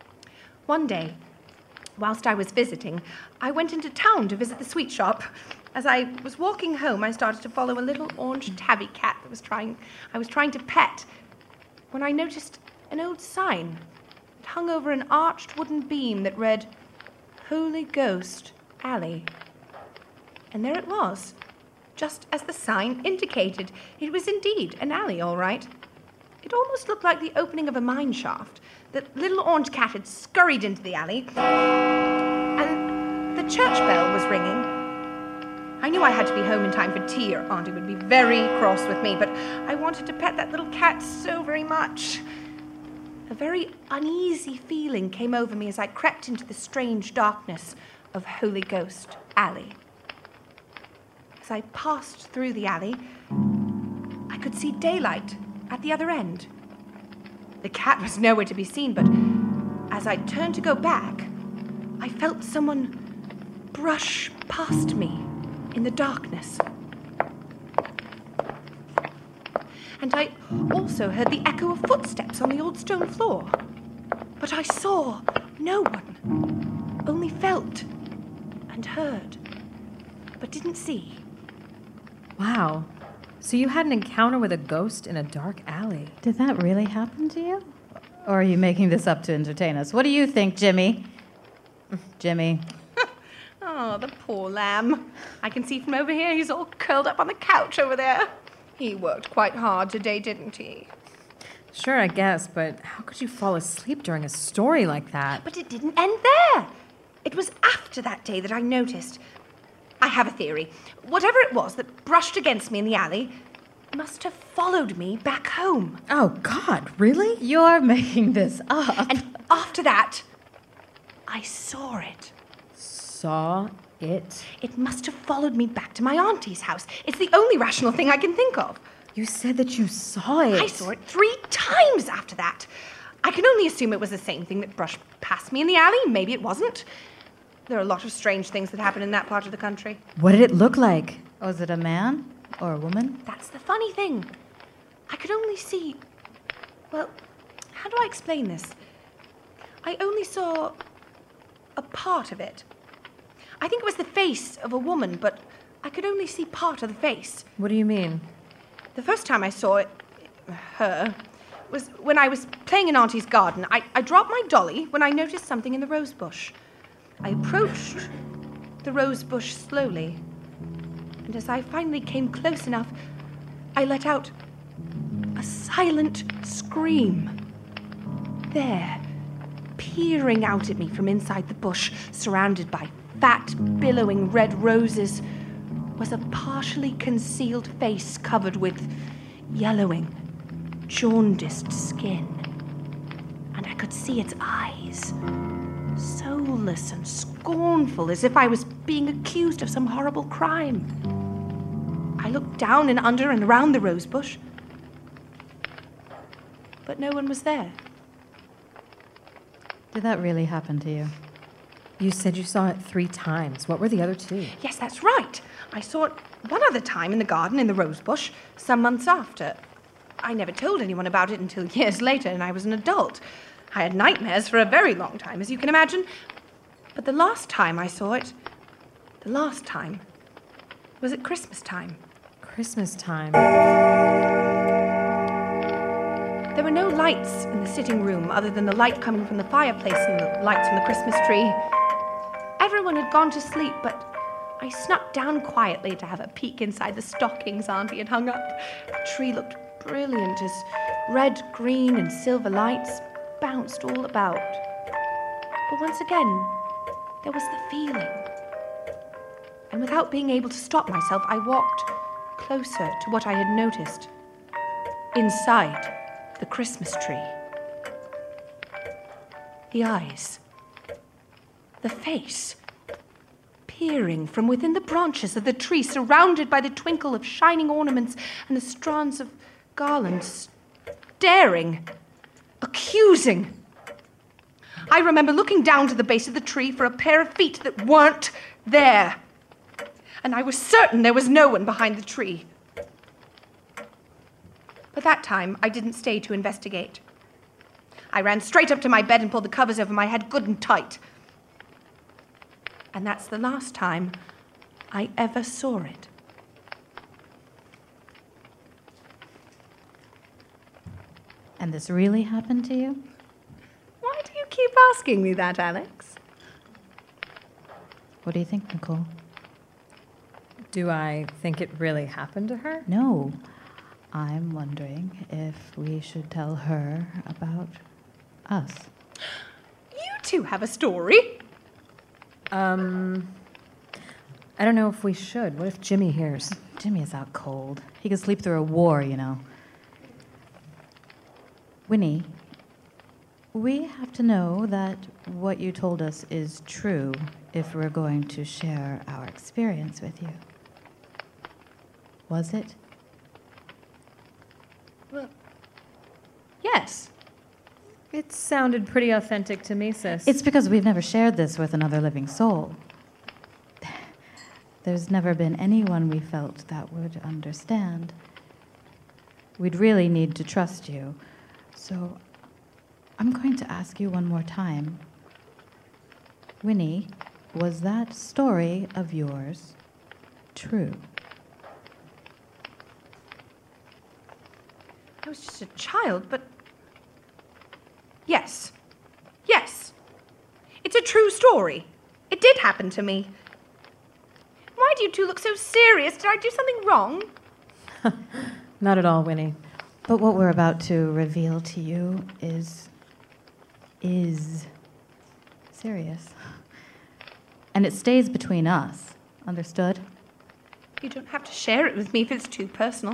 One day, whilst I was visiting, I went into town to visit the sweet shop. As I was walking home, I started to follow a little orange tabby cat that was trying, I was trying to pet, when I noticed an old sign. It hung over an arched wooden beam that read, Holy Ghost Alley. And there it was, just as the sign indicated. It was indeed an alley, all right. It almost looked like the opening of a mine shaft. The little orange cat had scurried into the alley, and the church bell was ringing. I knew I had to be home in time for tea, or Auntie would be very cross with me, but I wanted to pet that little cat so very much. A very uneasy feeling came over me as I crept into the strange darkness of Holy Ghost Alley. As I passed through the alley, I could see daylight at the other end. The cat was nowhere to be seen, but as I turned to go back, I felt someone brush past me in the darkness. And I also heard the echo of footsteps on the old stone floor. But I saw no one, only felt and heard, but didn't see. Wow. So you had an encounter with a ghost in a dark alley. Did that really happen to you? Or are you making this up to entertain us? What do you think, Jimmy? Jimmy. Oh, the poor lamb. I can see from over here he's all curled up on the couch over there. He worked quite hard today, didn't he? Sure, I guess, but how could you fall asleep during a story like that? But it didn't end there. It was after that day that I noticed. I have a theory. Whatever it was that brushed against me in the alley must have followed me back home. Oh, God, really? You're making this up. And after that, I saw it. Saw it? It must have followed me back to my auntie's house. It's the only rational thing I can think of. You said that you saw it. I saw it three times after that. I can only assume it was the same thing that brushed past me in the alley. Maybe it wasn't. There are a lot of strange things that happen in that part of the country. What did it look like? Was it a man or a woman? That's the funny thing. I could only see... Well, how do I explain this? I only saw a part of it. I think it was the face of a woman, but I could only see part of the face. What do you mean? The first time I saw it, her, was when I was playing in Auntie's garden. I, I dropped my dolly when I noticed something in the rose bush. I approached the rose bush slowly, and as I finally came close enough, I let out a silent scream. There, peering out at me from inside the bush, surrounded by fat, billowing red roses, was a partially concealed face covered with yellowing, jaundiced skin. And I could see its eyes, soulless and scornful, as if I was being accused of some horrible crime. I looked down and under and around the rosebush, but no one was there. Did that really happen to you? You said you saw it three times. What were the other two? Yes, that's right. I saw it one other time in the garden in the rosebush, some months after. I never told anyone about it until years later, and I was an adult. I had nightmares for a very long time, as you can imagine. But the last time I saw it, the last time, was at Christmas time. Christmas time. There were no lights in the sitting room other than the light coming from the fireplace and the lights from the Christmas tree. Everyone had gone to sleep, but I snuck down quietly to have a peek inside the stockings Auntie had hung up. The tree looked brilliant as red, green, and silver lights bounced all about. But once again, there was the feeling. And without being able to stop myself, I walked closer to what I had noticed. Inside the Christmas tree. The eyes. The face. Peering from within the branches of the tree, surrounded by the twinkle of shining ornaments and the strands of garlands. Staring. Accusing. I remember looking down to the base of the tree for a pair of feet that weren't there. And I was certain there was no one behind the tree. But that time, I didn't stay to investigate. I ran straight up to my bed and pulled the covers over my head good and tight. And that's the last time I ever saw it. And this really happened to you? Why do you keep asking me that, Alex? What do you think, Nicole? Do I think it really happened to her? No. I'm wondering if we should tell her about us. You two have a story. Um, I don't know if we should. What if Jimmy hears? Jimmy is out cold. He could sleep through a war, you know. Winnie, we have to know that what you told us is true if we're going to share our experience with you. Was it? Well, yes. It sounded pretty authentic to me, sis. It's because we've never shared this with another living soul. There's never been anyone we felt that would understand. We'd really need to trust you. So I'm going to ask you one more time. Winnie, was that story of yours true? I was just a child, but... Yes. Yes. It's a true story. It did happen to me. Why do you two look so serious? Did I do something wrong? Not at all, Winnie. But what we're about to reveal to you is... is... serious. And it stays between us. Understood? You don't have to share it with me if it's too personal.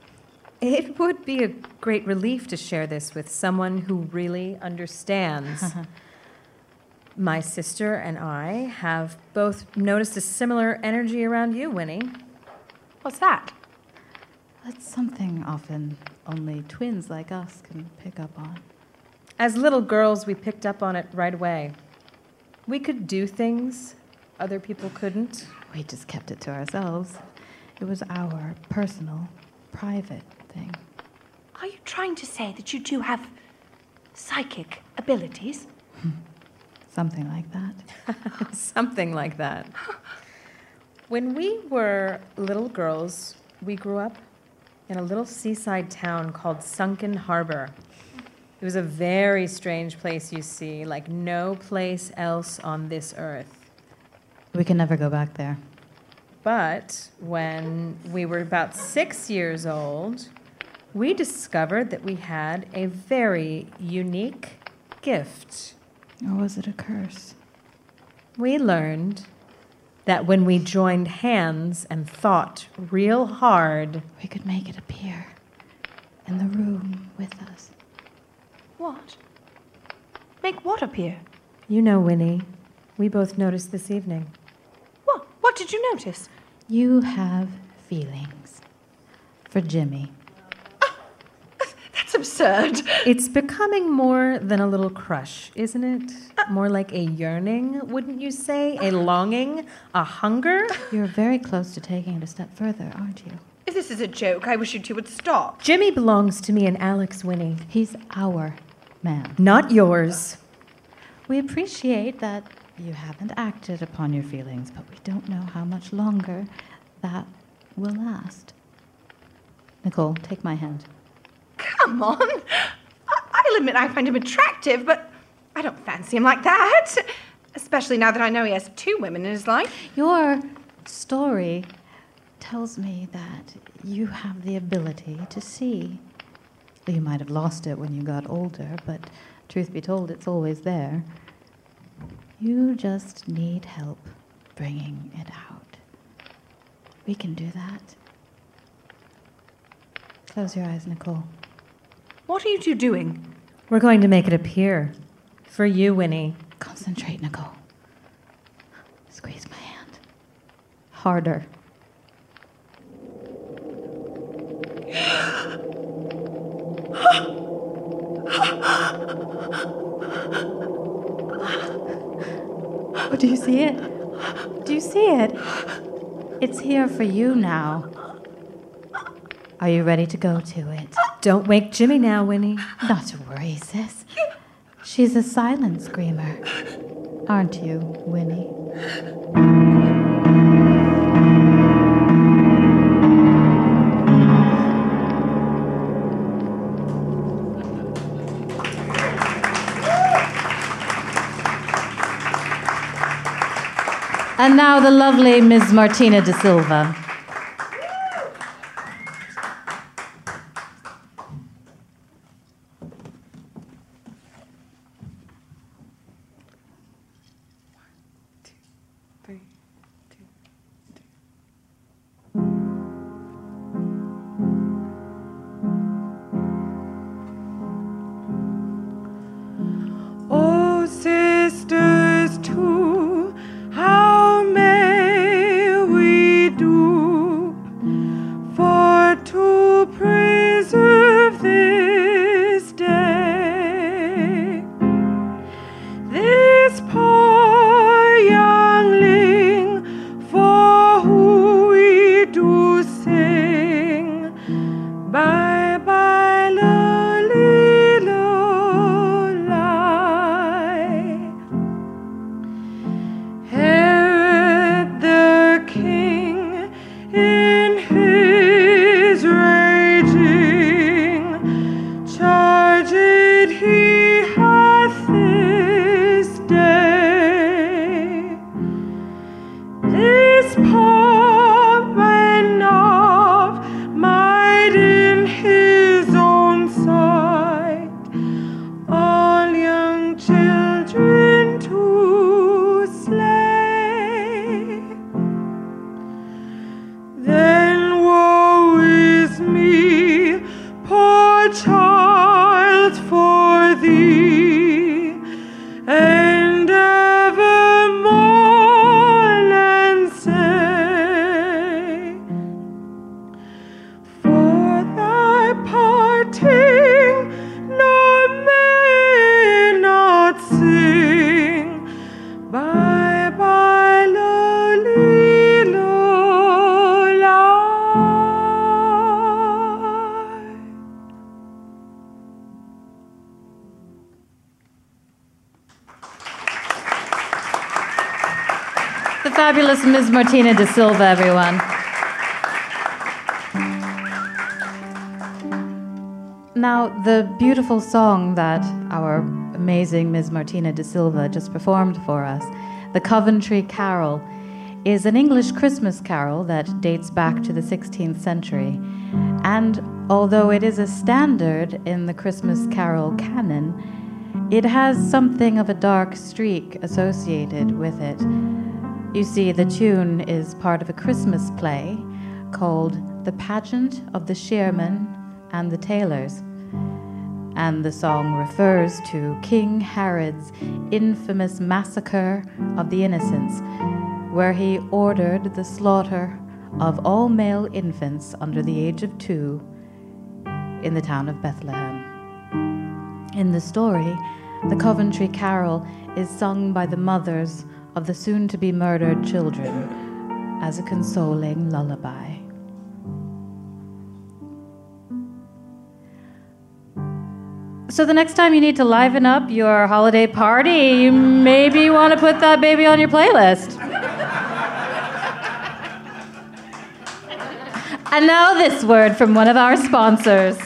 It would be a great relief to share this with someone who really understands. My sister and I have both noticed a similar energy around you, Winnie. What's that? That's something often only twins like us can pick up on. As little girls, we picked up on it right away. We could do things other people couldn't. We just kept it to ourselves. It was our personal, private thing. Are you trying to say that you two have psychic abilities? Something like that. Something like that. When we were little girls, we grew up in a little seaside town called Sunken Harbor. It was a very strange place, you see, like no place else on this earth. We can never go back there. But when we were about six years old, we discovered that we had a very unique gift. Or was it a curse? We learned that when we joined hands and thought real hard, we could make it appear in the room with us. What? Make what appear? You know, Winnie, we both noticed this evening. What? What did you notice? You have feelings for Jimmy. That's absurd. It's becoming more than a little crush, isn't it? More like a yearning, wouldn't you say? A longing? A hunger? You're very close to taking it a step further, aren't you? If this is a joke, I wish you two would stop. Jimmy belongs to me and Alex, Winnie. He's our man. Not yours. We appreciate that you haven't acted upon your feelings, but we don't know how much longer that will last. Nicole, take my hand. Come on. I- I'll admit I find him attractive, but I don't fancy him like that. Especially now that I know he has two women in his life. Your story tells me that you have the ability to see. You might have lost it when you got older, but truth be told, it's always there. You just need help bringing it out. We can do that. Close your eyes, Nicole. What are you two doing? We're going to make it appear. For you, Winnie. Concentrate, Nicole. Squeeze my hand. Harder. Oh, do you see it? Do you see it? It's here for you now. Are you ready to go to it? Don't wake Jimmy now, Winnie. Not to worry, sis. She's a silent screamer. Aren't you, Winnie? And now the lovely Miz Martina De Silva. Oh, sisters, too, how may we do for to preserve this day? This poor youngling for who we do sing, bye bye, lolly, lolly. Herod the king in his raging charged he hath this day. This poor man of might in his own sight, all young children to slay. Then woe is me, poor child, for thee, and ever mourn and say, for thy parting nor may not sing, bye bye, lolly, lolly. The fabulous Miz Martina De Silva, everyone. Now, the beautiful song that our amazing Miz Martina De Silva just performed for us, the Coventry Carol, is an English Christmas carol that dates back to the sixteenth century. And although it is a standard in the Christmas carol canon, it has something of a dark streak associated with it. You see, the tune is part of a Christmas play called The Pageant of the Shearmen and the Tailors. And the song refers to King Herod's infamous massacre of the innocents, where he ordered the slaughter of all male infants under the age of two in the town of Bethlehem. In the story, the Coventry Carol is sung by the mothers of the soon-to-be-murdered children as a consoling lullaby. So the next time you need to liven up your holiday party, you maybe want to put that baby on your playlist. And now this word from one of our sponsors.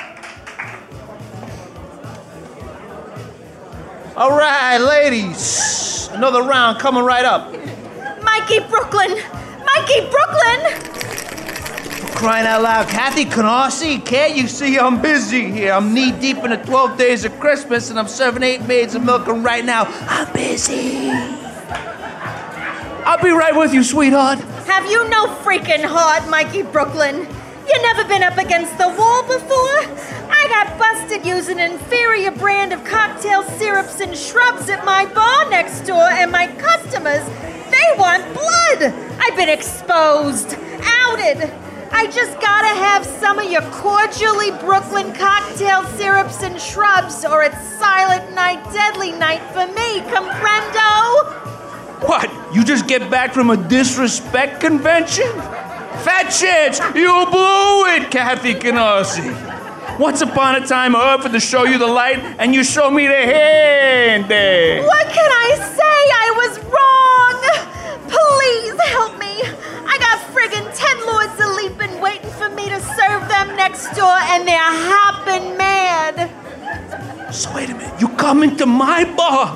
All right, ladies, another round coming right up. Mikey Brooklyn! Mikey Brooklyn! Crying out loud, Kathy Canarsie, can't you see I'm busy here? I'm knee deep in the twelve days of Christmas and I'm serving eight maids of milk and right now I'm busy. I'll be right with you, sweetheart. Have you no freaking heart, Mikey Brooklyn? You never been up against the wall before? I got busted using an inferior brand of cocktail syrups and shrubs at my bar next door, and my customers, they want blood. I've been exposed, outed. I just gotta have some of your cordially Brooklyn cocktail syrups and shrubs, or it's silent night, deadly night for me, comprendo? What, you just get back from a disrespect convention? Fat chance, you blew it, Kathy Canarsie. Once upon a time I offered to show you the light, and you showed me the hand there. What can I say? I was wrong. Please help me. I got friggin' ten lords of leaping waiting for me to serve them next door, and they're hopping mad. So wait a minute, you come into my bar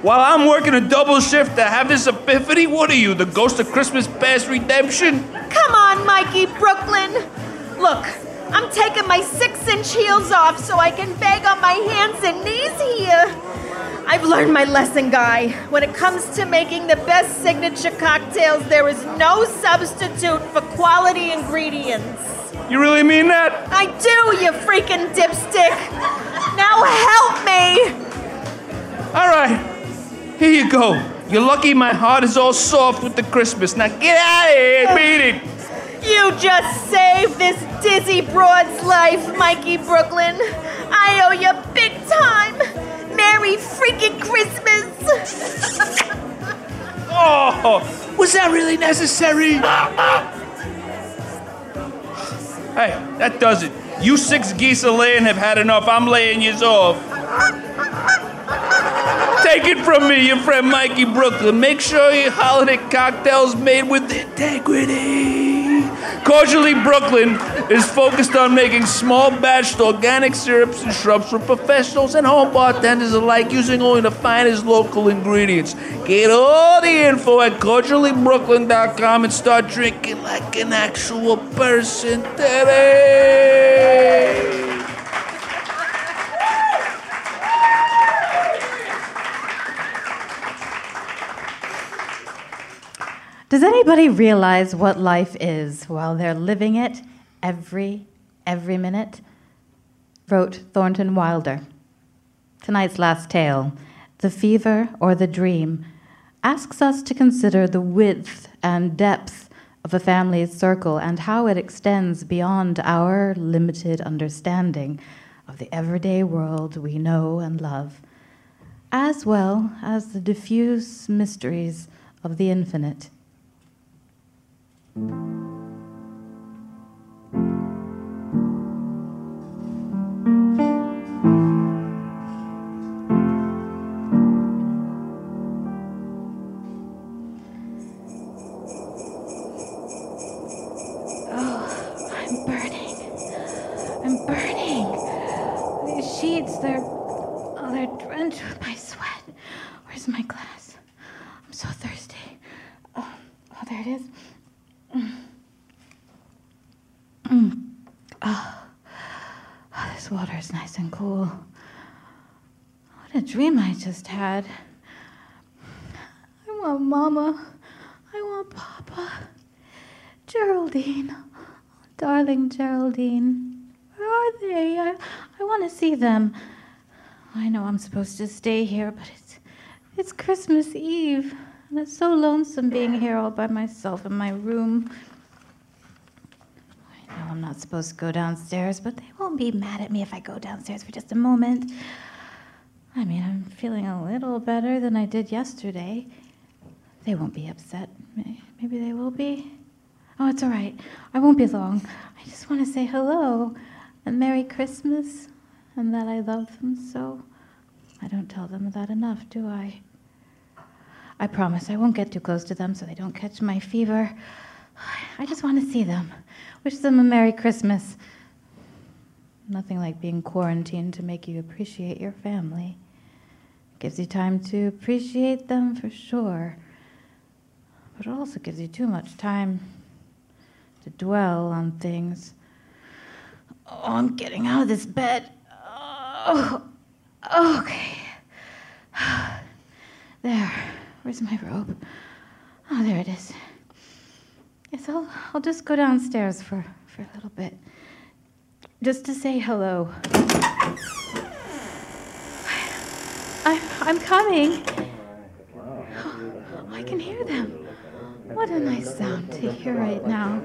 While I'm working a double shift to have this epiphany? What are you, the ghost of Christmas past redemption? Come on, Mikey Brooklyn. Look, I'm taking my six-inch heels off so I can beg on my hands and knees here. I've learned my lesson, Guy. When it comes to making the best signature cocktails, there is no substitute for quality ingredients. You really mean that? I do, you freaking dipstick. Now help me. All right. Here you go. You're lucky my heart is all soft with the Christmas. Now get out of here and beat it. You just saved this dizzy broad's life, Mikey Brooklyn. I owe you big time. Merry freaking Christmas. Oh, was that really necessary? Hey, that does it. You six geese of land have had enough. I'm laying yous off. Take it from me, your friend Mikey Brooklyn. Make sure your holiday cocktail's made with integrity. Cordially Brooklyn is focused on making small-batched organic syrups and shrubs for professionals and home bartenders alike using only the finest local ingredients. Get all the info at cordially brooklyn dot com and start drinking like an actual person today. Does anybody realize what life is while they're living it every, every minute? Wrote Thornton Wilder. Tonight's last tale, The Fever or the Dream, asks us to consider the width and depth of a family's circle and how it extends beyond our limited understanding of the everyday world we know and love, as well as the diffuse mysteries of the infinite. They're, oh, they're drenched with my sweat. Where's my glass? I'm so thirsty. Oh, oh there it is. Mm. Mm. Oh. Oh, this water is nice and cool. What a dream I just had. I want Mama. I want Papa. Geraldine. Oh, darling Geraldine. Where are they? I, I want to see them. I know I'm supposed to stay here, but it's it's Christmas Eve, and it's so lonesome being here all by myself in my room. I know I'm not supposed to go downstairs, but they won't be mad at me if I go downstairs for just a moment. I mean, I'm feeling a little better than I did yesterday. They won't be upset. Maybe they will be. Oh, it's all right. I won't be long. I just want to say hello and Merry Christmas. And that I love them so. I don't tell them that enough, do I? I promise I won't get too close to them so they don't catch my fever. I just want to see them. Wish them a Merry Christmas. Nothing like being quarantined to make you appreciate your family. Gives you time to appreciate them for sure. But it also gives you too much time to dwell on things. Oh, I'm getting out of this bed. Oh, okay. There. Where's my robe? Oh, there it is. Yes, I'll, I'll just go downstairs for, for a little bit. Just to say hello. I, I'm coming. Oh, I can hear them. What a nice sound to hear right now.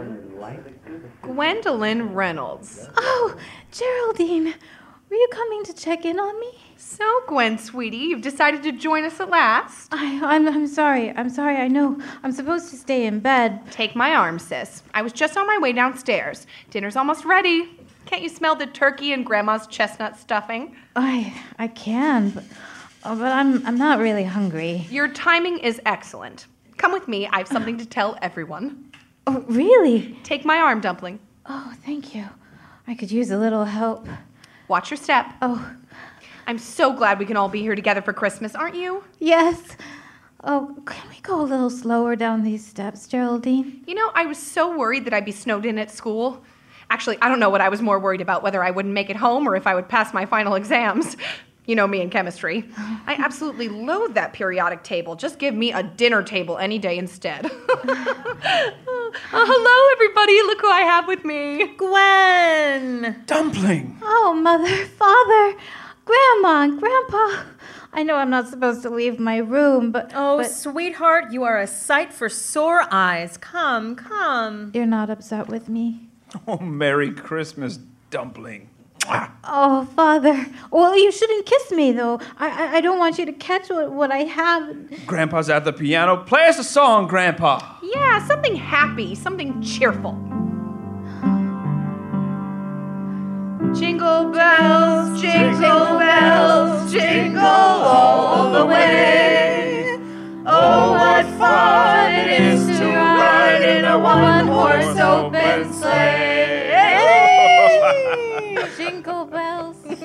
Gwendolyn Reynolds. Oh, Geraldine. Were you coming to check in on me? So, Gwen, sweetie, you've decided to join us at last. I, I'm, I'm sorry. I'm sorry. I know. I'm supposed to stay in bed. Take my arm, sis. I was just on my way downstairs. Dinner's almost ready. Can't you smell the turkey and Grandma's chestnut stuffing? I, I can, but, oh, but I'm, I'm not really hungry. Your timing is excellent. Come with me. I have something to tell everyone. Oh, really? Take my arm, Dumpling. Oh, thank you. I could use a little help. Watch your step. Oh, I'm so glad we can all be here together for Christmas, aren't you? Yes. Oh, can we go a little slower down these steps, Geraldine? You know, I was so worried that I'd be snowed in at school. Actually, I don't know what I was more worried about, whether I wouldn't make it home or if I would pass my final exams. You know me in chemistry. I absolutely loathe that periodic table. Just give me a dinner table any day instead. Oh, hello, everybody. Look who I have with me. Gwen. Dumpling. Oh, Mother, Father, Grandma, and Grandpa. I know I'm not supposed to leave my room, but... Oh, but sweetheart, you are a sight for sore eyes. Come, come. You're not upset with me? Oh, Merry Christmas, Dumpling. Oh, Father. Well, you shouldn't kiss me, though. I I, I don't want you to catch what, what I have. Grandpa's at the piano. Play us a song, Grandpa. Yeah, something happy, something cheerful. Jingle bells, jingle bells, jingle all the way. Oh, what fun it is to ride in a one-horse open sleigh. Jingle bells. Oh,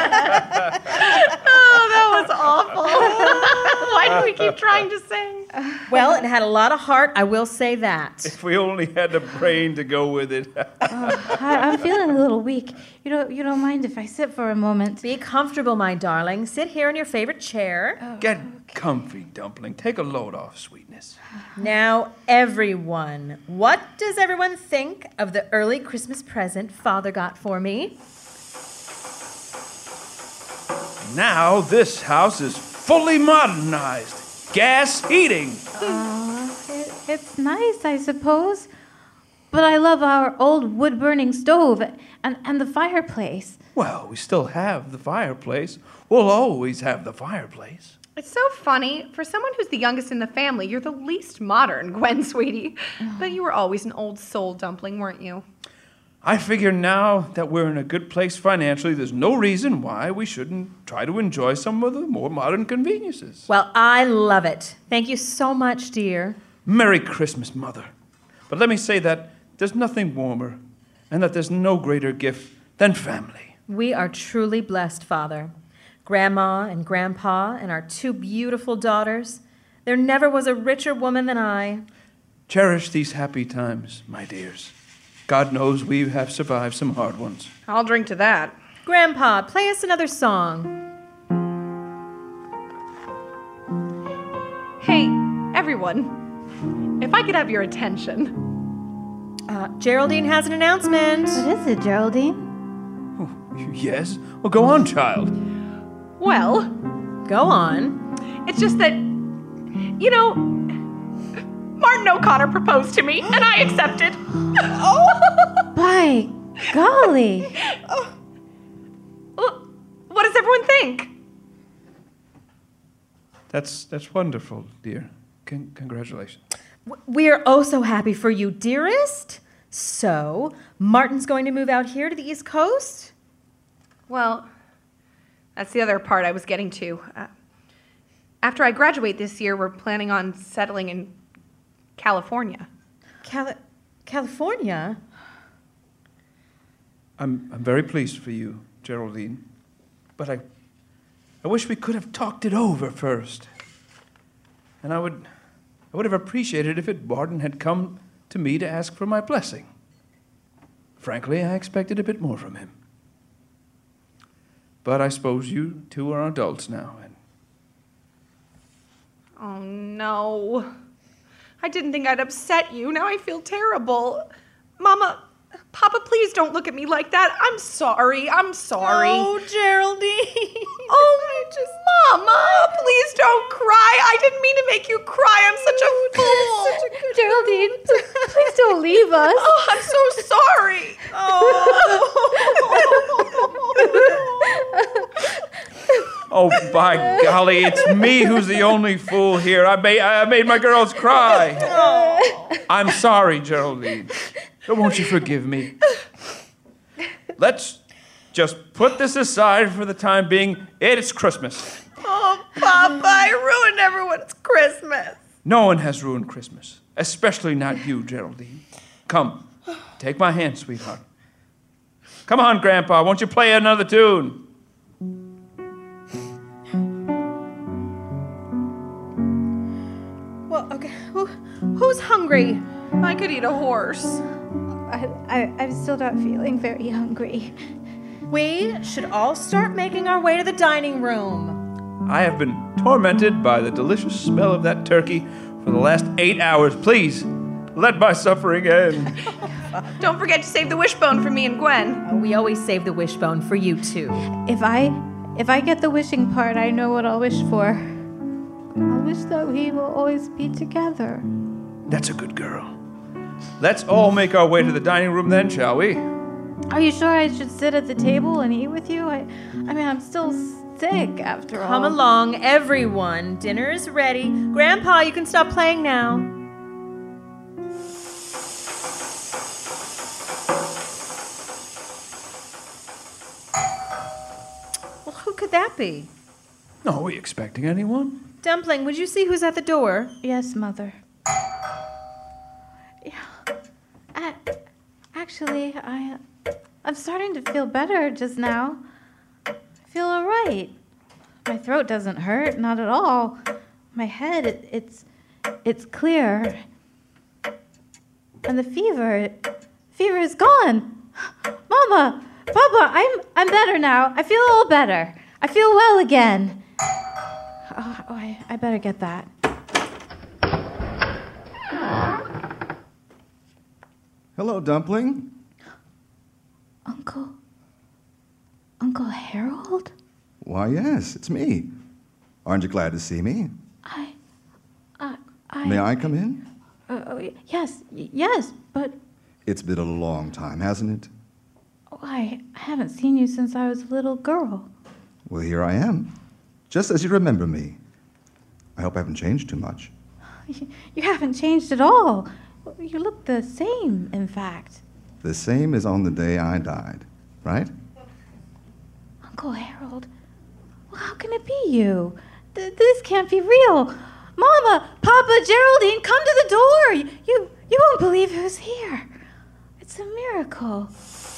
that was awful. Why do we keep trying to sing? Well, it had a lot of heart, I will say that. If we only had the brain to go with it. Oh, I, I'm feeling a little weak. You don't, you don't mind if I sit for a moment? Be comfortable, my darling. Sit here in your favorite chair. Oh, Get comfy, Dumpling. Take a load off, sweetness. Now, everyone, what does everyone think of the early Christmas present Father got for me? Now this house is fully modernized. Gas heating. Uh, it, it's nice, I suppose. But I love our old wood-burning stove and, and the fireplace. Well, we still have the fireplace. We'll always have the fireplace. It's so funny. For someone who's the youngest in the family, you're the least modern, Gwen, sweetie. But you were always an old soul, Dumpling, weren't you? I figure now that we're in a good place financially, there's no reason why we shouldn't try to enjoy some of the more modern conveniences. Well, I love it. Thank you so much, dear. Merry Christmas, Mother. But let me say that there's nothing warmer and that there's no greater gift than family. We are truly blessed, Father. Grandma and Grandpa and our two beautiful daughters. There never was a richer woman than I. Cherish these happy times, my dears. God knows we have survived some hard ones. I'll drink to that. Grandpa, play us another song. Hey, everyone. If I could have your attention. Uh, Geraldine has an announcement. What is it, Geraldine? Oh, yes? Well, go on, child. Well, go on. It's just that, you know, Martin O'Connor proposed to me, and I accepted. Oh! By golly. Well, what does everyone think? That's that's wonderful, dear. Con- congratulations. We are oh so happy for you, dearest. So, Martin's going to move out here to the East Coast? Well, that's the other part I was getting to. Uh, after I graduate this year, we're planning on settling in California. Cali- California? I'm I'm very pleased for you, Geraldine. But I I wish we could have talked it over first. And I would I would have appreciated if it Martin had come to me to ask for my blessing. Frankly, I expected a bit more from him. But I suppose you two are adults now, and oh no. I didn't think I'd upset you. Now I feel terrible. Mama, Papa, please don't look at me like that. I'm sorry. I'm sorry. Oh, Geraldine. Oh, I just... Mama, please don't cry. I didn't mean to make you cry. I'm such a fool. Such a good Geraldine, please, please don't leave us. Oh, I'm so sorry. oh, by golly, it's me who's the only fool here. I made, I made my girls cry. Oh. I'm sorry, Geraldine. Won't you forgive me? Let's just put this aside for the time being. It's Christmas. Oh, Papa, I ruined everyone's Christmas. No one has ruined Christmas, especially not you, Geraldine. Come, take my hand, sweetheart. Come on, Grandpa, won't you play another tune? Well, okay. Who, who's hungry? I could eat a horse. I, I, I'm still not feeling very hungry. We should all start making our way to the dining room. I have been tormented by the delicious smell of that turkey for the last eight hours. Please, let my suffering end. Don't forget to save the wishbone for me and Gwen. Oh, we always save the wishbone for you, too. If I, if I get the wishing part, I know what I'll wish for. I wish that we will always be together. That's a good girl. Let's all make our way to the dining room then, shall we? Are you sure I should sit at the table and eat with you? I, I mean, I'm still sick after all. Come along, everyone. Dinner is ready. Grandpa, you can stop playing now. Well, who could that be? Are we expecting anyone? Dumpling, would you see who's at the door? Yes, Mother. Yeah. I, actually, I, I'm starting to feel better just now. I feel all right. My throat doesn't hurt, not at all. My head, it, it's, it's clear. And the fever, fever is gone. Mama, Papa, I'm, I'm better now. I feel all better. I feel well again. Oh, oh I, I better get that. Hello, Dumpling. Uncle... Uncle Harold? Why, yes, it's me. Aren't you glad to see me? I... I... I May I come in? Uh, oh, yes, y- yes, but... It's been a long time, hasn't it? Oh, I haven't seen you since I was a little girl. Well, here I am. Just as you remember me. I hope I haven't changed too much. You, you haven't changed at all. You look the same, in fact. The same as on the day I died, right? Uncle Harold, well, how can it be you? Th- this can't be real. Mama, Papa, Geraldine, come to the door. You, you, you won't believe who's here. It's a miracle.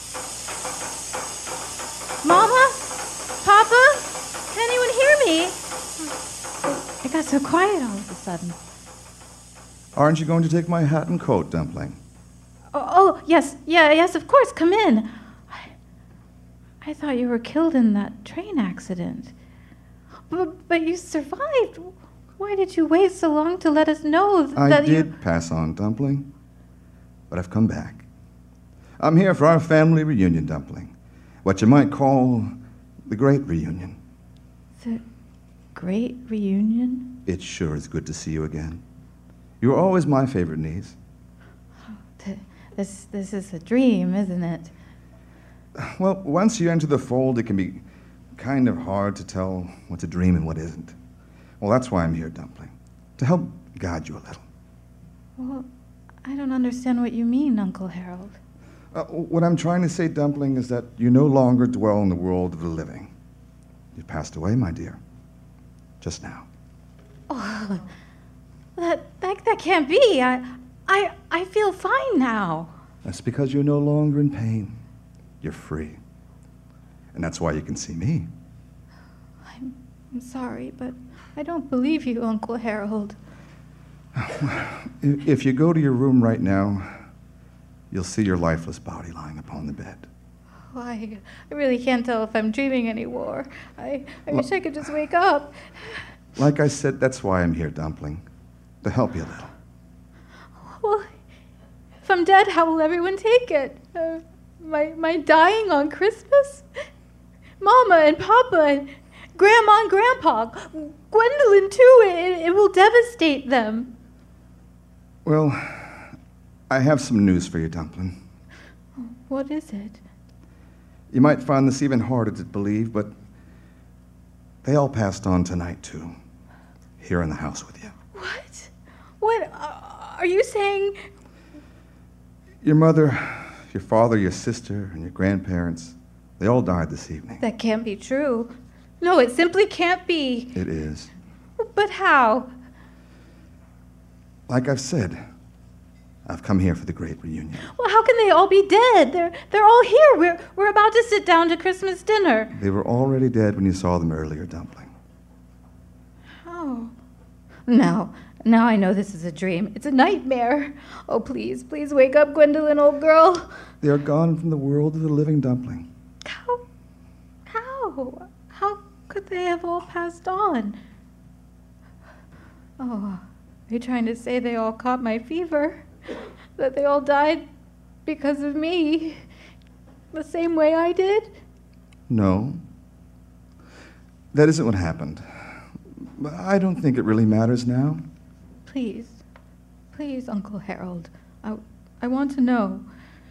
Mama? Papa? Can anyone hear me? It got so quiet all of a sudden. Aren't you going to take my hat and coat, Dumpling? Oh, oh yes, yeah, yes, of course, come in. I, I thought you were killed in that train accident. But, but you survived. Why did you wait so long to let us know th- I that you... did pass on, Dumpling. But I've come back. I'm here for our family reunion, Dumpling. What you might call the Great Reunion. The Great Reunion? It sure is good to see you again. You were always my favorite niece. Th- This, this is a dream, isn't it? Well, once you enter the fold, it can be kind of hard to tell what's a dream and what isn't. Well, that's why I'm here, Dumpling, to help guide you a little. Well, I don't understand what you mean, Uncle Harold. Uh, what I'm trying to say, Dumpling, is that you no longer dwell in the world of the living. You passed away, my dear. Just now. Oh, that, that, that can't be. I, I, I feel fine now. That's because you're no longer in pain. You're free. And that's why you can see me. I'm, I'm sorry, but I don't believe you, Uncle Harold. If if you go to your room right now, you'll see your lifeless body lying upon the bed. Oh, I, I really can't tell if I'm dreaming anymore. I, I Well- wish I could just wake up. Like I said, that's why I'm here, Dumpling, to help you a little. Well, if I'm dead, how will everyone take it? Uh, my, my dying on Christmas? Mama and Papa and Grandma and Grandpa, Gwendolyn too, it, it will devastate them. Well, I have some news for you, Dumpling. What is it? You might find this even harder to believe, but they all passed on tonight, too. Here in the house with you. What? What? Uh, are you saying... Your mother, your father, your sister, and your grandparents, they all died this evening. That can't be true. No, it simply can't be. It is. But how? Like I've said, I've come here for the great reunion. Well, how can they all be dead? They're, they're all here. We're, we're about to sit down to Christmas dinner. They were already dead when you saw them earlier, Dumpling. How? No, Now I know this is a dream. It's a nightmare. Oh, please, please wake up, Gwendolyn, old girl. They are gone from the world of the living dumpling. How? How? How could they have all passed on? Oh, are you trying to say they all caught my fever? That they all died because of me? The same way I did? No. That isn't what happened. But I don't think it really matters now. Please, please, Uncle Harold. I, I want to know.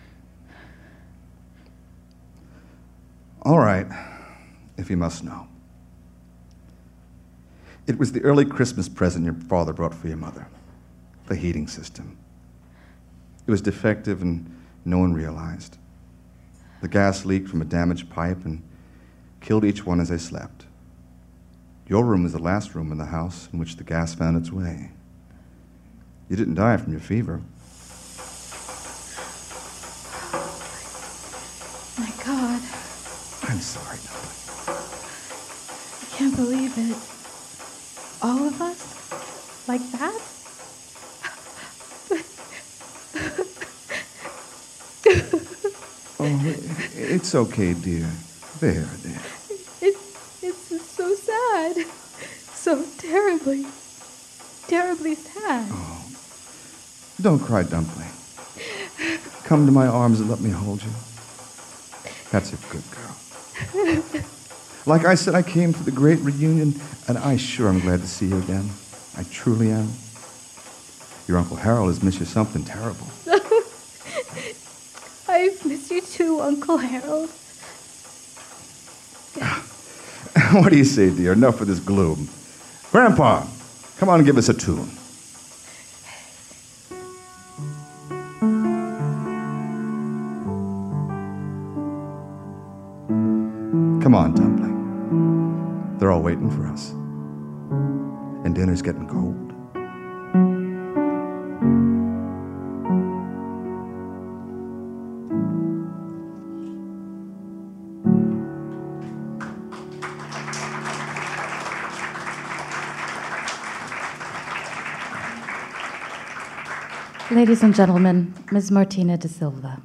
All right, if you must know. It was the early Christmas present your father brought for your mother, the heating system. It was defective and no one realized. The gas leaked from a damaged pipe and killed each one as they slept. Your room was the last room in the house in which the gas found its way. You didn't die from your fever. My God. I'm sorry, I can't believe it. All of us? Like that? Oh, it's okay, dear. There, there. It's, it's so sad. So terribly, terribly sad. Oh, don't cry, Dumpling. Come to my arms and let me hold you. That's a good girl. Like I said, I came for the great reunion, and I sure am glad to see you again. I truly am. Your Uncle Harold has missed you something terrible. I've missed you too, Uncle Harold. What do you say, dear? Enough of this gloom. Grandpa, come on and give us a tune. Come on, Dumpling. They're all waiting for us. And dinner's getting cold. Ladies and gentlemen, Miz Martina de Silva.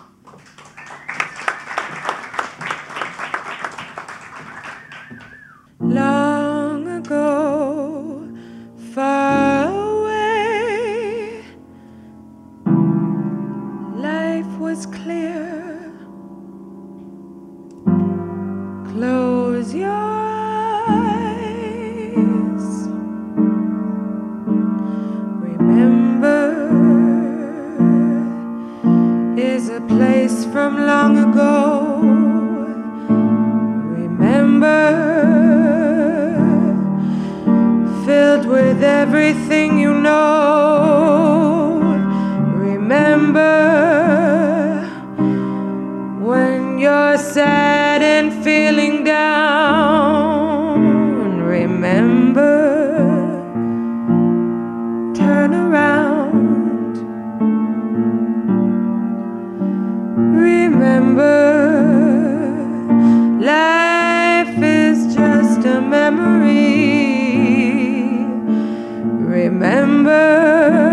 Long ago, far away, life was clear. Close your eyes. Remember is a place from long ago. Remember, filled with everything you know. Remember, when you're sad and feeling down. Remember, turn around. Remember, life is just a memory. Remember,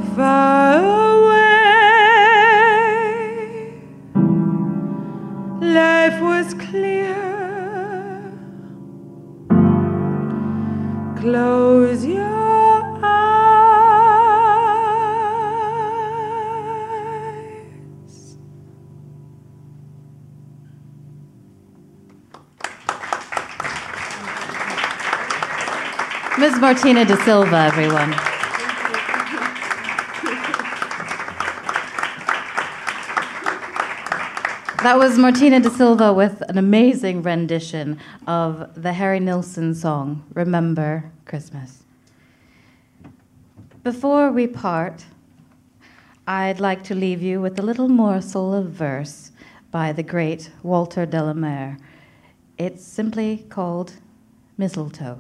far away. Life was clear. Close your eyes. Miz Martina De Silva, everyone. That was Martina De Silva with an amazing rendition of the Harry Nilsson song, Remember Christmas. Before we part, I'd like to leave you with a little morsel of verse by the great Walter de la Mare. It's simply called Mistletoe.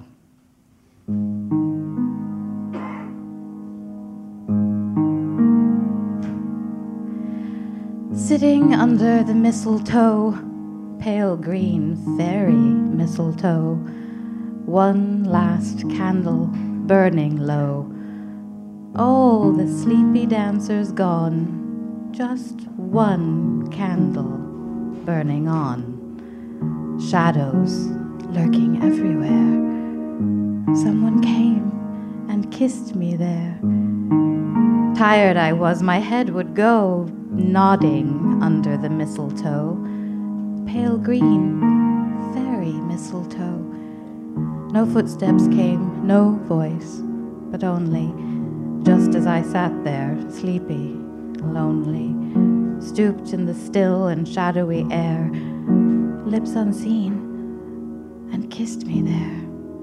Sitting under the mistletoe, pale green fairy mistletoe, one last candle burning low. All the sleepy dancers gone, just one candle burning on. Shadows lurking everywhere. Someone came and kissed me there. Tired I was, my head would go, nodding under the mistletoe, pale green, fairy mistletoe. No footsteps came, no voice, but only, just as I sat there, sleepy, lonely, stooped in the still and shadowy air, lips unseen, and kissed me there.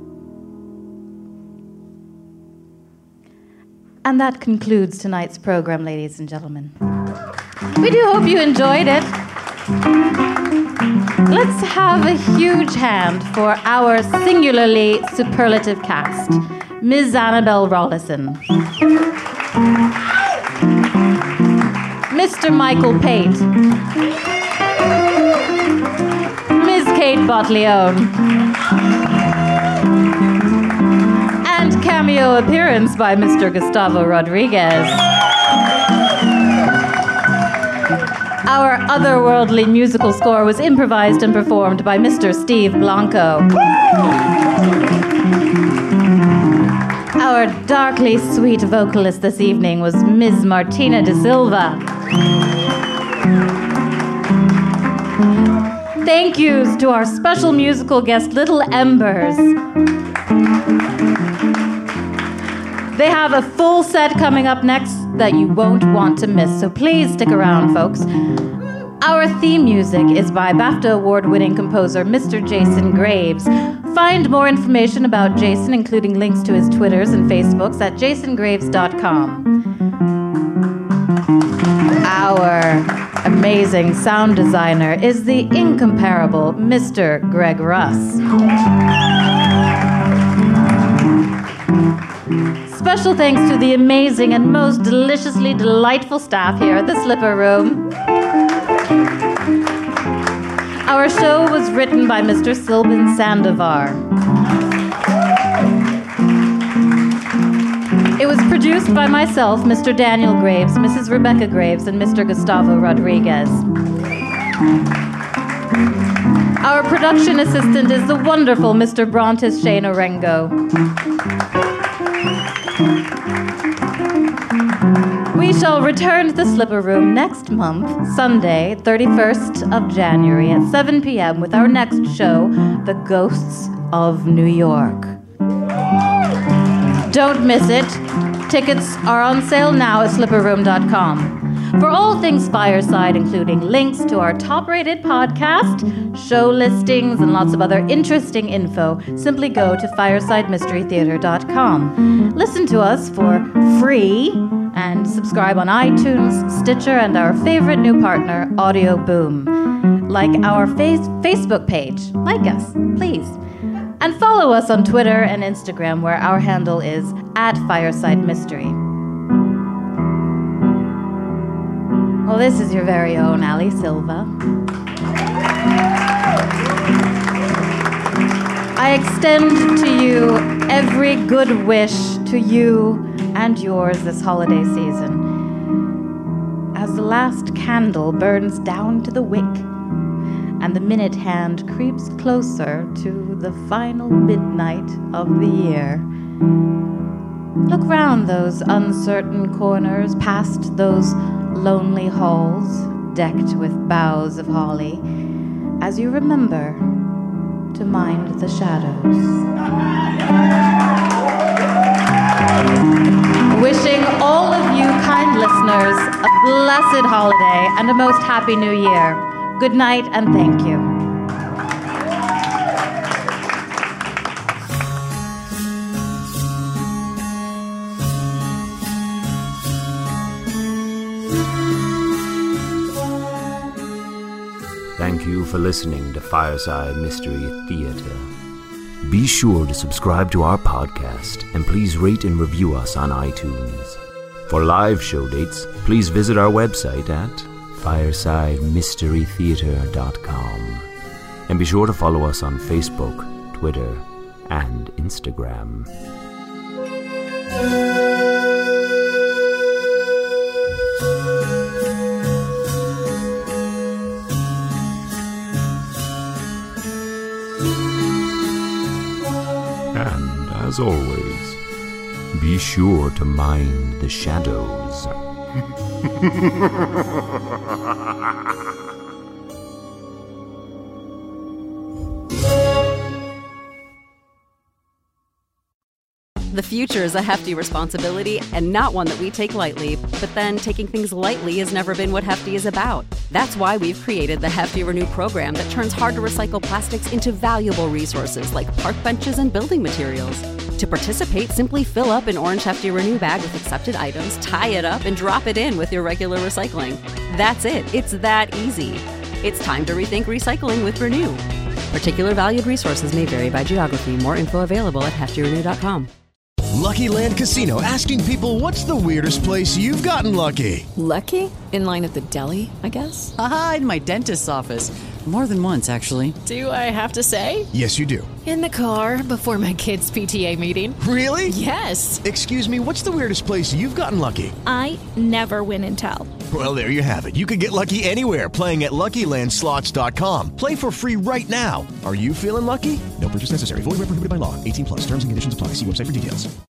And that concludes tonight's program, ladies and gentlemen. We do hope you enjoyed it. Let's have a huge hand for our singularly superlative cast. Miz Annabelle Rollison. Mister Michael Pate. Miz Kate Botleone. And cameo appearance by Mister Gustavo Rodriguez. Our otherworldly musical score was improvised and performed by Mister Steve Blanco. Our darkly sweet vocalist this evening was Miz Martina De Silva. Thank yous to our special musical guest, Little Embers. They have a full set coming up next that you won't want to miss, so please stick around, folks. Our theme music is by BAFTA award-winning composer Mister Jason Graves. Find more information about Jason, including links to his Twitters and Facebooks, at jason graves dot com. Our amazing sound designer is the incomparable Mister Greg Russ. Special thanks to the amazing and most deliciously delightful staff here at the Slipper Room. Our show was written by Mister Silvan Sandovar. It was produced by myself, Mister Daniel Graves, Missus Rebecca Graves, and Mister Gustavo Rodriguez. Our production assistant is the wonderful Mister Brontis Shane Orengo. We shall return to the Slipper Room next month, Sunday, thirty-first of January at seven p.m. with our next show, The Ghosts of New York. Don't miss it. Tickets are on sale now at slipper room dot com. For all things Fireside, including links to our top-rated podcast, show listings, and lots of other interesting info, simply go to fireside mystery theater dot com. Listen to us for free and subscribe on iTunes, Stitcher, and our favorite new partner, Audio Boom. Like our face- Facebook page. Like us, please. And follow us on Twitter and Instagram, where our handle is at Fireside Mystery. Well, this is your very own Ali Silva. I extend to you every good wish to you and yours this holiday season. As the last candle burns down to the wick, and the minute hand creeps closer to the final midnight of the year. Look round those uncertain corners, past those lonely halls, decked with boughs of holly, as you remember to mind the shadows. Wishing all of you kind listeners a blessed holiday and a most happy new year. Good night and thank you. Thank you for listening to Fireside Mystery Theater. Be sure to subscribe to our podcast and please rate and review us on iTunes. For live show dates, please visit our website at fireside mystery theater dot com. And be sure to follow us on Facebook, Twitter, and Instagram. And as always, be sure to mind the shadows. The future is a hefty responsibility and not one that we take lightly, but then taking things lightly has never been what Hefty is about. That's why we've created the Hefty Renew program that turns hard-to-recycle plastics into valuable resources like park benches and building materials. To participate, simply fill up an orange Hefty Renew bag with accepted items, tie it up, and drop it in with your regular recycling. That's it. It's that easy. It's time to rethink recycling with Renew. Particular valued resources may vary by geography. More info available at hefty renew dot com. Lucky Land Casino, asking people, what's the weirdest place you've gotten lucky? Lucky? In line at the deli, I guess? Aha, in my dentist's office. More than once, actually. Do I have to say? Yes, you do. In the car before my kids' P T A meeting. Really? Yes. Excuse me, what's the weirdest place you've gotten lucky? I never win and tell. Well, there you have it. You can get lucky anywhere, playing at lucky land slots dot com. Play for free right now. Are you feeling lucky? No purchase necessary. Void where prohibited by law. eighteen plus. Terms and conditions apply. See website for details.